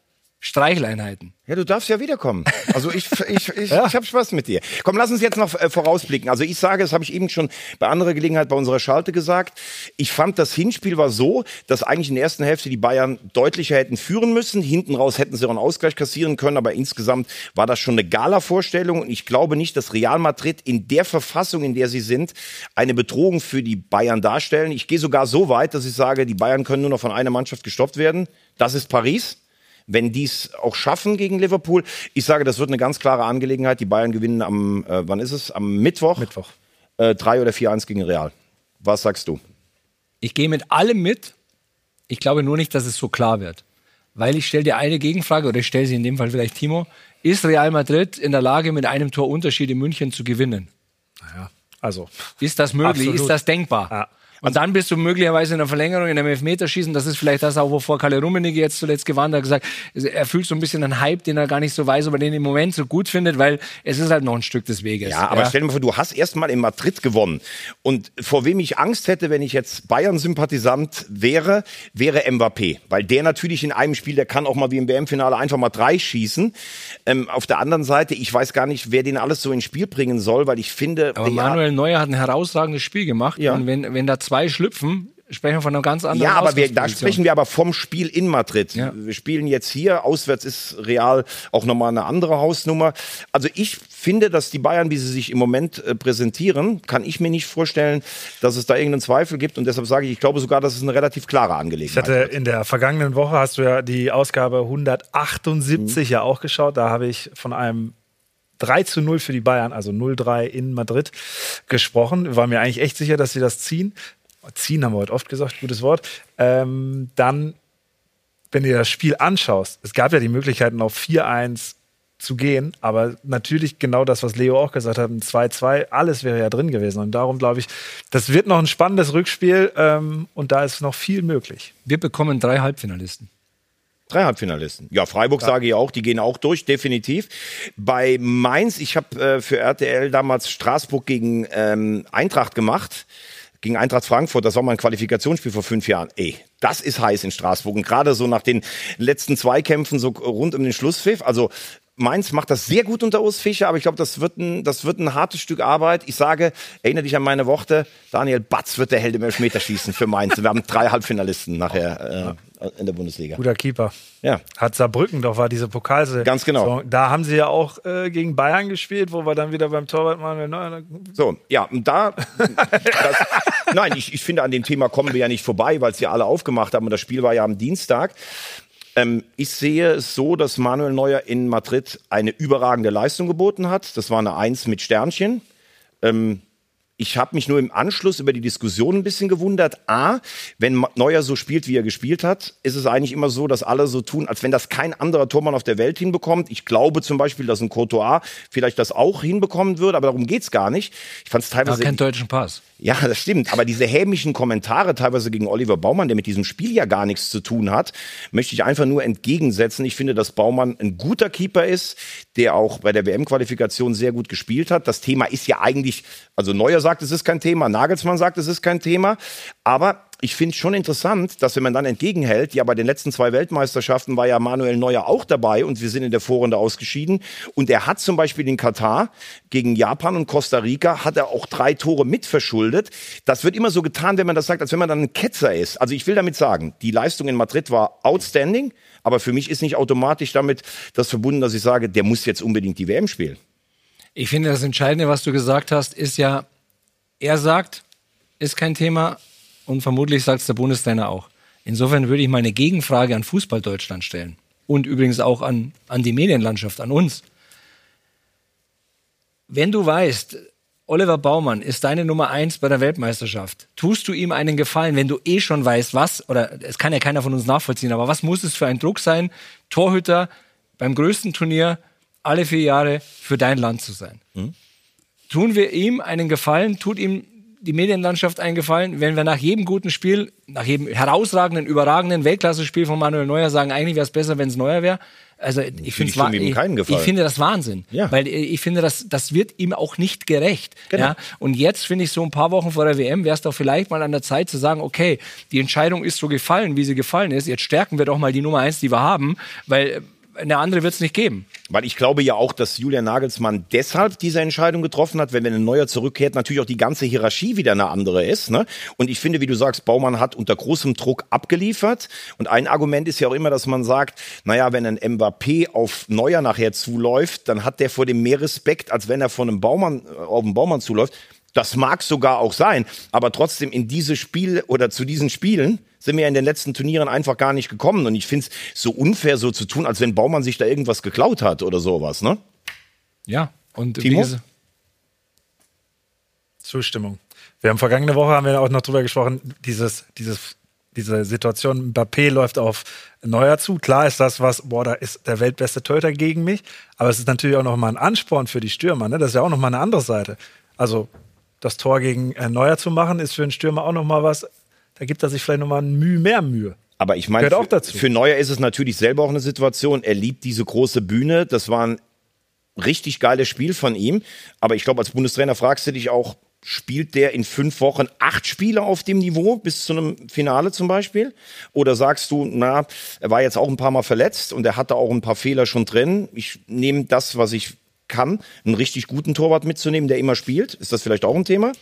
Streicheleinheiten. Ja, du darfst ja wiederkommen. Also ich, ich, ich, ja. ich habe Spaß mit dir. Komm, lass uns jetzt noch äh, vorausblicken. Also ich sage, das habe ich eben schon bei anderer Gelegenheit bei unserer Schalte gesagt. Ich fand, das Hinspiel war so, dass eigentlich in der ersten Hälfte die Bayern deutlicher hätten führen müssen. Hinten raus hätten sie auch einen Ausgleich kassieren können. Aber insgesamt war das schon eine Gala-Vorstellung. Und ich glaube nicht, dass Real Madrid in der Verfassung, in der sie sind, eine Bedrohung für die Bayern darstellen. Ich gehe sogar so weit, dass ich sage, die Bayern können nur noch von einer Mannschaft gestoppt werden. Das ist Paris. Wenn die es auch schaffen gegen Liverpool, ich sage, das wird eine ganz klare Angelegenheit. Die Bayern gewinnen am, äh, wann ist es? Am Mittwoch. Mittwoch. Äh, drei oder vier eins gegen Real. Was sagst du? Ich gehe mit allem mit. Ich glaube nur nicht, dass es so klar wird. Weil ich stelle dir eine Gegenfrage, oder ich stelle sie in dem Fall vielleicht Timo. Ist Real Madrid in der Lage, mit einem Torunterschied in München zu gewinnen? Naja, also. Ist das möglich? Absolut. Ist das denkbar? Ja. Und dann bist du möglicherweise in der Verlängerung, in einem Elfmeterschießen. Das ist vielleicht das auch, wovor Kalle Rummenigge jetzt zuletzt gewarnt hat, gesagt, er fühlt so ein bisschen einen Hype, den er gar nicht so weiß, ob er den im Moment so gut findet, weil es ist halt noch ein Stück des Weges. Ja, aber ja. stell dir mal vor, du hast erst mal in Madrid gewonnen. Und vor wem ich Angst hätte, wenn ich jetzt Bayern-Sympathisant wäre, wäre Mbappé. Weil der natürlich in einem Spiel, der kann auch mal wie im W M-Finale einfach mal drei schießen. Ähm, auf der anderen Seite, ich weiß gar nicht, wer den alles so ins Spiel bringen soll, weil ich finde... Aber Manuel Neuer hat ein herausragendes Spiel gemacht. Ja. Und wenn, wenn da zwei schlüpfen, sprechen wir von einer ganz anderen Ja, aber wir, da sprechen wir aber vom Spiel in Madrid. Ja. Wir spielen jetzt hier, auswärts ist Real auch nochmal eine andere Hausnummer. Also ich finde, dass die Bayern, wie sie sich im Moment äh, präsentieren, kann ich mir nicht vorstellen, dass es da irgendeinen Zweifel gibt. Und deshalb sage ich, ich glaube sogar, dass es eine relativ klare Angelegenheit ist. Ich hatte in der vergangenen Woche, hast du ja die Ausgabe hundertachtundsiebzig mhm. ja auch geschaut, da habe ich von einem drei zu null für die Bayern, also null drei in Madrid, gesprochen. War mir eigentlich echt sicher, dass sie das ziehen. Ziehen haben wir heute oft gesagt, gutes Wort. Ähm, dann, wenn du dir das Spiel anschaust, es gab ja die Möglichkeiten auf vier eins zu gehen, aber natürlich genau das, was Leo auch gesagt hat, ein zwei zwei, alles wäre ja drin gewesen. Und darum glaube ich, das wird noch ein spannendes Rückspiel ähm, und da ist noch viel möglich. Wir bekommen drei Halbfinalisten. Drei Halbfinalisten. Ja, Freiburg ja. sage ich auch, die gehen auch durch, definitiv. Bei Mainz, ich habe äh, für R T L damals Straßburg gegen ähm, Eintracht gemacht. Gegen Eintracht Frankfurt, das war mal ein Qualifikationsspiel vor fünf Jahren. Ey, das ist heiß in Straßburg. Und gerade so nach den letzten Zweikämpfen, so rund um den Schlusspfiff. Also Mainz macht das sehr gut unter Urs Fischer, aber ich glaube, das wird ein, das wird ein hartes Stück Arbeit. Ich sage, erinnere dich an meine Worte, Daniel Batz wird der Held im Elfmeterschießen für Mainz. Wir haben drei Halbfinalisten nachher äh, in der Bundesliga. Guter Keeper. Ja. Hat Saarbrücken doch, war diese Pokalse. Ganz genau. So, da haben sie ja auch äh, gegen Bayern gespielt, wo wir dann wieder beim Torwart machen. So, ja, und da... das, nein, ich, ich finde, an dem Thema kommen wir ja nicht vorbei, weil es ja alle aufgemacht haben und das Spiel war ja am Dienstag. Ähm, ich sehe es so, dass Manuel Neuer in Madrid eine überragende Leistung geboten hat. Das war eine Eins mit Sternchen. Ähm, ich habe mich nur im Anschluss über die Diskussion ein bisschen gewundert. A, wenn Neuer so spielt, wie er gespielt hat, ist es eigentlich immer so, dass alle so tun, als wenn das kein anderer Tormann auf der Welt hinbekommt. Ich glaube zum Beispiel, dass ein Courtois vielleicht das auch hinbekommen würde, aber darum geht's gar nicht. Ich fand es teilweise... Aber keinen deutschen Pass. Ja, das stimmt. Aber diese hämischen Kommentare teilweise gegen Oliver Baumann, der mit diesem Spiel ja gar nichts zu tun hat, möchte ich einfach nur entgegensetzen. Ich finde, dass Baumann ein guter Keeper ist, der auch bei der W M-Qualifikation sehr gut gespielt hat. Das Thema ist ja eigentlich, also Neuer sagt, es ist kein Thema, Nagelsmann sagt, es ist kein Thema. Aber ich finde es schon interessant, dass wenn man dann entgegenhält, ja, bei den letzten zwei Weltmeisterschaften war ja Manuel Neuer auch dabei und wir sind in der Vorrunde ausgeschieden. Und er hat zum Beispiel in Katar gegen Japan und Costa Rica, hat er auch drei Tore mitverschuldet. Das wird immer so getan, wenn man das sagt, als wenn man dann ein Ketzer ist. Also ich will damit sagen, die Leistung in Madrid war outstanding, aber für mich ist nicht automatisch damit das verbunden, dass ich sage, der muss jetzt unbedingt die W M spielen. Ich finde, das Entscheidende, was du gesagt hast, ist ja, er sagt, ist kein Thema, und vermutlich sagt es der Bundestrainer auch. Insofern würde ich mal eine Gegenfrage an Fußball Deutschland stellen. Und übrigens auch an, an die Medienlandschaft, an uns. Wenn du weißt, Oliver Baumann ist deine Nummer eins bei der Weltmeisterschaft, tust du ihm einen Gefallen, wenn du eh schon weißt, was, oder es kann ja keiner von uns nachvollziehen, aber was muss es für ein Druck sein, Torhüter beim größten Turnier alle vier Jahre für dein Land zu sein? Hm? Tun wir ihm einen Gefallen, tut ihm die Medienlandschaft eingefallen, wenn wir nach jedem guten Spiel, nach jedem herausragenden, überragenden Weltklasse-Spiel von Manuel Neuer sagen, eigentlich wäre es besser, wenn es Neuer wäre. Also ich, ich, wa- ich, ich finde das Wahnsinn, ja. Weil ich finde, das, das wird ihm auch nicht gerecht. Genau. Ja? Und jetzt finde ich, so ein paar Wochen vor der W M wäre es doch vielleicht mal an der Zeit zu sagen, okay, die Entscheidung ist so gefallen, wie sie gefallen ist, jetzt stärken wir doch mal die Nummer eins, die wir haben, weil eine andere wird es nicht geben. Weil ich glaube ja auch, dass Julian Nagelsmann deshalb diese Entscheidung getroffen hat, wenn, wenn ein Neuer zurückkehrt, natürlich auch die ganze Hierarchie wieder eine andere ist. Ne? Und ich finde, wie du sagst, Baumann hat unter großem Druck abgeliefert. Und ein Argument ist ja auch immer, dass man sagt, naja, wenn ein Mbappé auf Neuer nachher zuläuft, dann hat der vor dem mehr Respekt, als wenn er von einem Baumann auf einen Baumann zuläuft. Das mag sogar auch sein, aber trotzdem in diese Spiele oder zu diesen Spielen sind wir in den letzten Turnieren einfach gar nicht gekommen. Und ich finde es so unfair, so zu tun, als wenn Baumann sich da irgendwas geklaut hat oder sowas, ne? Ja, und Timo? Diese Zustimmung. Wir haben vergangene Woche haben wir auch noch drüber gesprochen, dieses, dieses, diese Situation, Mbappé läuft auf Neuer zu. Klar ist das was, boah, da ist der weltbeste Torhüter gegen mich, aber es ist natürlich auch noch mal ein Ansporn für die Stürmer, ne? Das ist ja auch noch mal eine andere Seite. Also das Tor gegen äh, Neuer zu machen, ist für einen Stürmer auch noch mal was, da gibt er sich vielleicht noch mal ein Mühe, mehr Mühe. Aber ich meine, für, für Neuer ist es natürlich selber auch eine Situation, er liebt diese große Bühne, das war ein richtig geiles Spiel von ihm, aber ich glaube, als Bundestrainer fragst du dich auch, spielt der in fünf Wochen acht Spiele auf dem Niveau, bis zu einem Finale zum Beispiel? Oder sagst du, na, er war jetzt auch ein paar Mal verletzt und er hatte auch ein paar Fehler schon drin, ich nehme das, was ich kann, einen richtig guten Torwart mitzunehmen, der immer spielt. Ist das vielleicht auch ein Thema?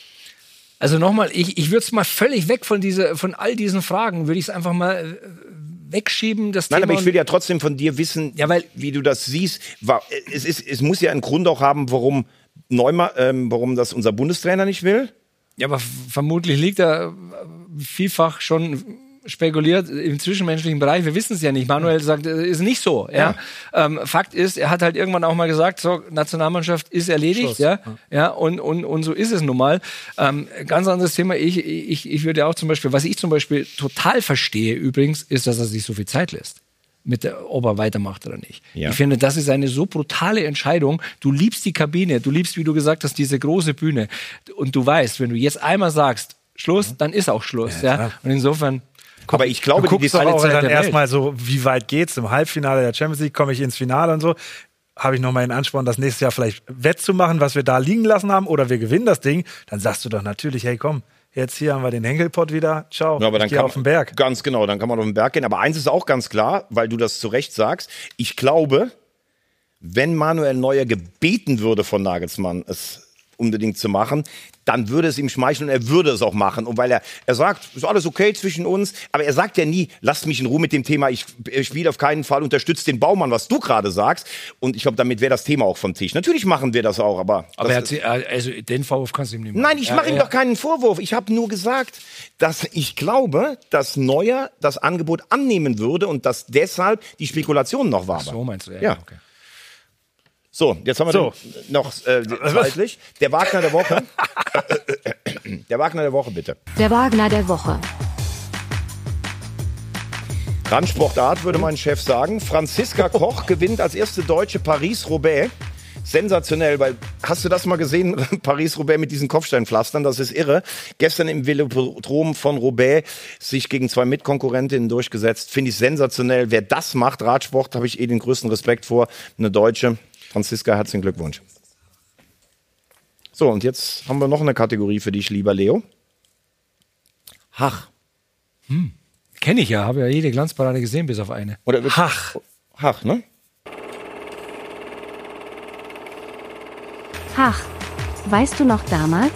Also nochmal, ich, ich würde es mal völlig weg von, diese, von all diesen Fragen, würde ich es einfach mal wegschieben. Das Nein, Thema. aber ich will ja trotzdem von dir wissen, ja, weil, wie du das siehst. Es, ist, es muss ja einen Grund auch haben, warum, Neumann, ähm, warum das unser Bundestrainer nicht will. Ja, aber vermutlich liegt da vielfach schon spekuliert im zwischenmenschlichen Bereich. Wir wissen es ja nicht. Manuel sagt, ist nicht so. Ja? Ja. Ähm, Fakt ist, er hat halt irgendwann auch mal gesagt, so, Nationalmannschaft ist erledigt. Ja? Ja. Ja, und, und, und so ist es nun mal. Ähm, ganz anderes Thema. Ich, ich, ich würde auch zum Beispiel, was ich zum Beispiel total verstehe übrigens, ist, dass er sich so viel Zeit lässt. Mit der, ob er weitermacht oder nicht. Ja. Ich finde, das ist eine so brutale Entscheidung. Du liebst die Kabine, du liebst, wie du gesagt hast, diese große Bühne. Und du weißt, wenn du jetzt einmal sagst, Schluss, dann ist auch Schluss. Ja, ja. Und insofern. Guck, aber ich glaube, du guckst die doch auch dann erstmal so, wie weit geht's? Im Halbfinale der Champions League komme ich ins Finale und so. Habe ich noch mal den Ansporn, das nächstes Jahr vielleicht wettzumachen, was wir da liegen lassen haben, oder wir gewinnen das Ding. Dann sagst du doch natürlich, hey komm, jetzt hier haben wir den Henkelpott wieder. Ciao, ja, aber dann ich gehe auf den Berg. Ganz genau, dann kann man auf den Berg gehen. Aber eins ist auch ganz klar, weil du das zu Recht sagst. Ich glaube, wenn Manuel Neuer gebeten würde von Nagelsmann, es unbedingt zu machen, dann würde es ihm schmeicheln und er würde es auch machen. Und weil er, er sagt, ist alles okay zwischen uns, aber er sagt ja nie, lasst mich in Ruhe mit dem Thema, ich, ich will auf keinen Fall, unterstützt den Baumann, was du gerade sagst. Und ich glaube, damit wäre das Thema auch vom Tisch. Natürlich machen wir das auch, aber... Aber er hat sie, also den Vorwurf kannst du ihm nicht machen. Nein, ich mache ja, ihm ja. doch keinen Vorwurf. Ich habe nur gesagt, dass ich glaube, dass Neuer das Angebot annehmen würde und dass deshalb die Spekulation noch war. So meinst du, ja. ja. Okay. So, jetzt haben wir so. noch äh, zeitlich. Der Wagner der Woche. Der Wagner der Woche, bitte. Der Wagner der Woche. Randsportart, würde mein Chef sagen. Franziska Koch gewinnt als erste Deutsche Paris-Roubaix. Sensationell, weil, hast du das mal gesehen? Paris-Roubaix mit diesen Kopfsteinpflastern, das ist irre. Gestern im Velodrom von Roubaix sich gegen zwei Mitkonkurrentinnen durchgesetzt. Finde ich sensationell. Wer das macht, Radsport, habe ich eh den größten Respekt vor. Eine Deutsche. Franziska, herzlichen Glückwunsch. So, und jetzt haben wir noch eine Kategorie für dich, lieber Leo. Hach. Hm. Kenne ich ja, habe ja jede Glanzparade gesehen, bis auf eine. Oder Hach. Hach, ne? Hach. Weißt du noch damals?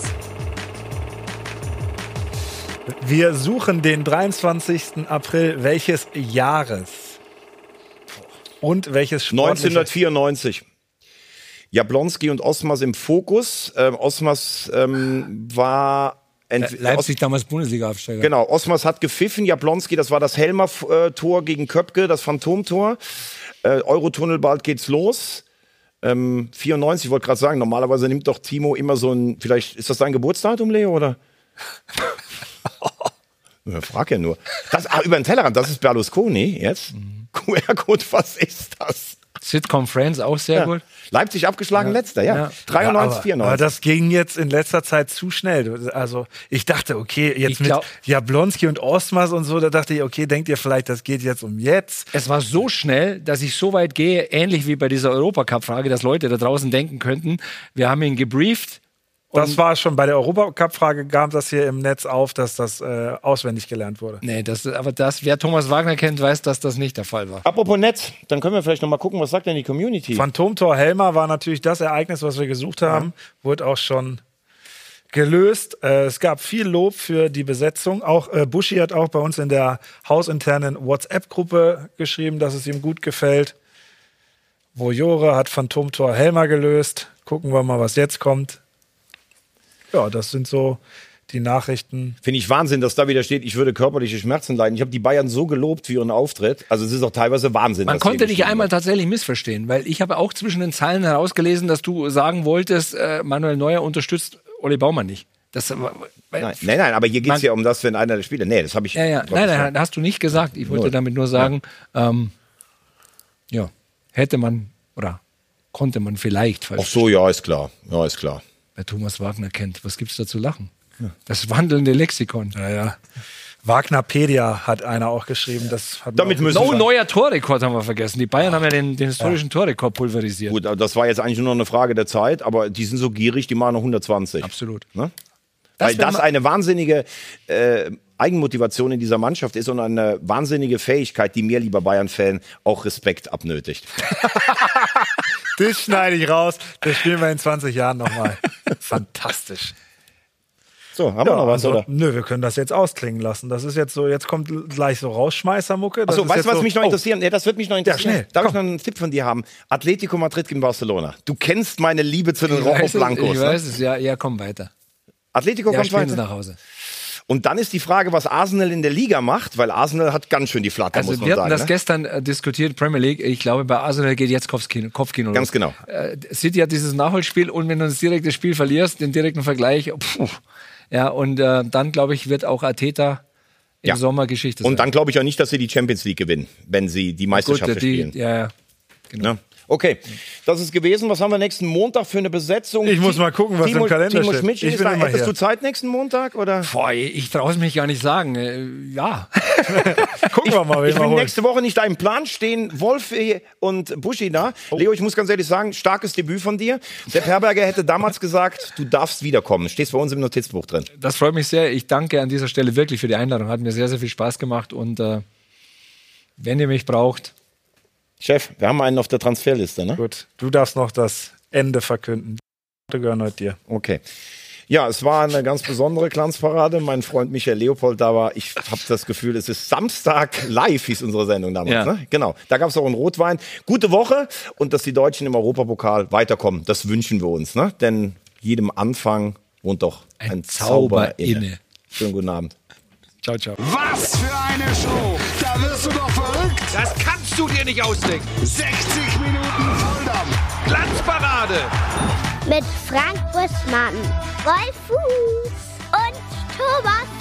Wir suchen den dreiundzwanzigsten April welches Jahres? Und welches sportliche? neunzehnhundertvierundneunzig. Jablonski und Osmas im Fokus. Ähm, Osmas ähm, war... Ent- Leipzig Os- damals Bundesliga-Aufsteiger. Genau, Osmas hat gepfiffen. Jablonski, das war das Helmer-Tor gegen Köpke, das Phantomtor. Äh, Eurotunnel, bald geht's los. Ähm, vierundneunzig, ich wollte gerade sagen, normalerweise nimmt doch Timo immer so ein... Vielleicht, ist das dein Geburtsdatum, Leo, oder? Ja, frag ja nur. Das, ach, über den Tellerrand, das ist Berlusconi jetzt. Mhm. Q R-Code, was ist das? Sitcom Friends, auch sehr ja. gut. Leipzig abgeschlagen, ja. letzter, ja. ja. dreiundneunzig, ja, aber, vierundneunzig. Aber das ging jetzt in letzter Zeit zu schnell. Also ich dachte, okay, jetzt glaub, mit Jablonski und Osmas und so, da dachte ich, okay, denkt ihr vielleicht, das geht jetzt um jetzt? Es war so schnell, dass ich so weit gehe, ähnlich wie bei dieser Europacup-Frage, dass Leute da draußen denken könnten, wir haben ihn gebrieft Das war schon bei der Europacup-Frage, kam das hier im Netz auf, dass das äh, auswendig gelernt wurde. Nee, das, aber das, wer Thomas Wagner kennt, weiß, dass das nicht der Fall war. Apropos Netz, dann können wir vielleicht noch mal gucken, was sagt denn die Community? Phantomtor Helmer war natürlich das Ereignis, was wir gesucht haben. Ja. Wurde auch schon gelöst. Äh, es gab viel Lob für die Besetzung. Auch äh, Buschi hat auch bei uns in der hausinternen WhatsApp-Gruppe geschrieben, dass es ihm gut gefällt. Vojore hat Phantomtor Helmer gelöst. Gucken wir mal, was jetzt kommt. Ja, das sind so die Nachrichten. Finde ich Wahnsinn, dass da wieder steht, ich würde körperliche Schmerzen leiden. Ich habe die Bayern so gelobt für ihren Auftritt. Also es ist auch teilweise Wahnsinn. Man konnte dich einmal tatsächlich missverstehen, weil ich habe auch zwischen den Zeilen herausgelesen, dass du sagen wolltest, äh, Manuel Neuer unterstützt Olli Baumann nicht. Das, äh, nein, nein, nein, aber hier geht es ja um das, wenn einer der Spieler... Nee, das habe ich... Ja, ja. Nein, nein, hast du nicht gesagt. Ich wollte Null. damit nur sagen, ja. Ähm, ja, hätte man oder konnte man vielleicht falsch Ach so, ja, ist klar. Ja, ist klar. Wer Thomas Wagner kennt, was gibt's da zu lachen? Ja. Das wandelnde Lexikon. Ja, ja. Wagnerpedia hat einer auch geschrieben. Das hat Damit müssen no, neuer Torrekord haben wir vergessen. Die Bayern Ach. haben ja den, den historischen ja. Torrekord pulverisiert. Gut, das war jetzt eigentlich nur noch eine Frage der Zeit, aber die sind so gierig, die machen noch hundertzwanzig. Absolut. Ne? Das Weil das eine wahnsinnige äh, Eigenmotivation in dieser Mannschaft ist und eine wahnsinnige Fähigkeit, die mir, lieber Bayern-Fan, auch Respekt abnötigt. Das schneide ich raus. Das spielen wir in zwanzig Jahren nochmal. Fantastisch. So, haben ja, wir noch was, also, oder? Nö, wir können das jetzt ausklingen lassen. Das ist jetzt so, jetzt kommt gleich so Rausschmeißermucke. Achso, weißt du, was so, mich noch interessiert? Oh. Ja, das wird mich noch interessieren. Ja, schnell. Darf Komm. ich noch einen Tipp von dir haben? Atletico Madrid gegen Barcelona. Du kennst meine Liebe zu den ich Rojo weiß Blancos. Es, ich ne? weiß es, ja, ja, komm weiter. Atletico ja, kommt weiter. nach Hause. Und dann ist die Frage, was Arsenal in der Liga macht, weil Arsenal hat ganz schön die Flatter, also muss man wir hatten sagen. das ne? gestern äh, diskutiert, Premier League. Ich glaube, bei Arsenal geht jetzt Kopfkino, Kopfkino Ganz los. genau. Äh, City hat dieses Nachholspiel und wenn du das direkte Spiel verlierst, den direkten Vergleich, puh, ja, und äh, dann, glaube ich, wird auch Arteta im ja. Sommer Geschichte sein. Und dann glaube ich auch nicht, dass sie die Champions League gewinnen, wenn sie die Meisterschaft Gut, die, spielen. Ja, ja. Genau. Ja. Okay, das ist gewesen. Was haben wir nächsten Montag für eine Besetzung? Ich muss mal gucken, was Timo, im Kalender Timo steht. Schmidt, Ich ist bin da. immer Hättest hier. du Zeit nächsten Montag? Oder? Boah, ich traue es mich gar nicht sagen. Äh, ja. Gucken wir mal, wen Ich wir bin holen. nächste Woche nicht da im Plan, stehen Wolfi und Buschi da. Oh. Leo, ich muss ganz ehrlich sagen, starkes Debüt von dir. Sepp Herberger hätte damals gesagt, du darfst wiederkommen. Stehst bei uns im Notizbuch drin. Das freut mich sehr. Ich danke an dieser Stelle wirklich für die Einladung. Hat mir sehr, sehr viel Spaß gemacht. Und äh, wenn ihr mich braucht. Chef, wir haben einen auf der Transferliste, ne? Gut, du darfst noch das Ende verkünden. Die gehören heute dir. Okay. Ja, es war eine ganz besondere Glanzparade. Mein Freund Michael Leopold da war. Ich habe das Gefühl, es ist Samstag live, hieß unsere Sendung damals. Ja. Ne? Genau. Da gab es auch einen Rotwein. Gute Woche und dass die Deutschen im Europapokal weiterkommen. Das wünschen wir uns. Ne? Denn jedem Anfang wohnt doch ein, ein Zauber, Zauber inne. inne. Schönen guten Abend. Ciao, ciao. Was für eine Show! Da wirst du doch verrückt! Das kannst du dir nicht ausdenken. sechzig Minuten Volldampf! Glanzparade! Mit Frank Buschmann, Wolf Fuß und Thomas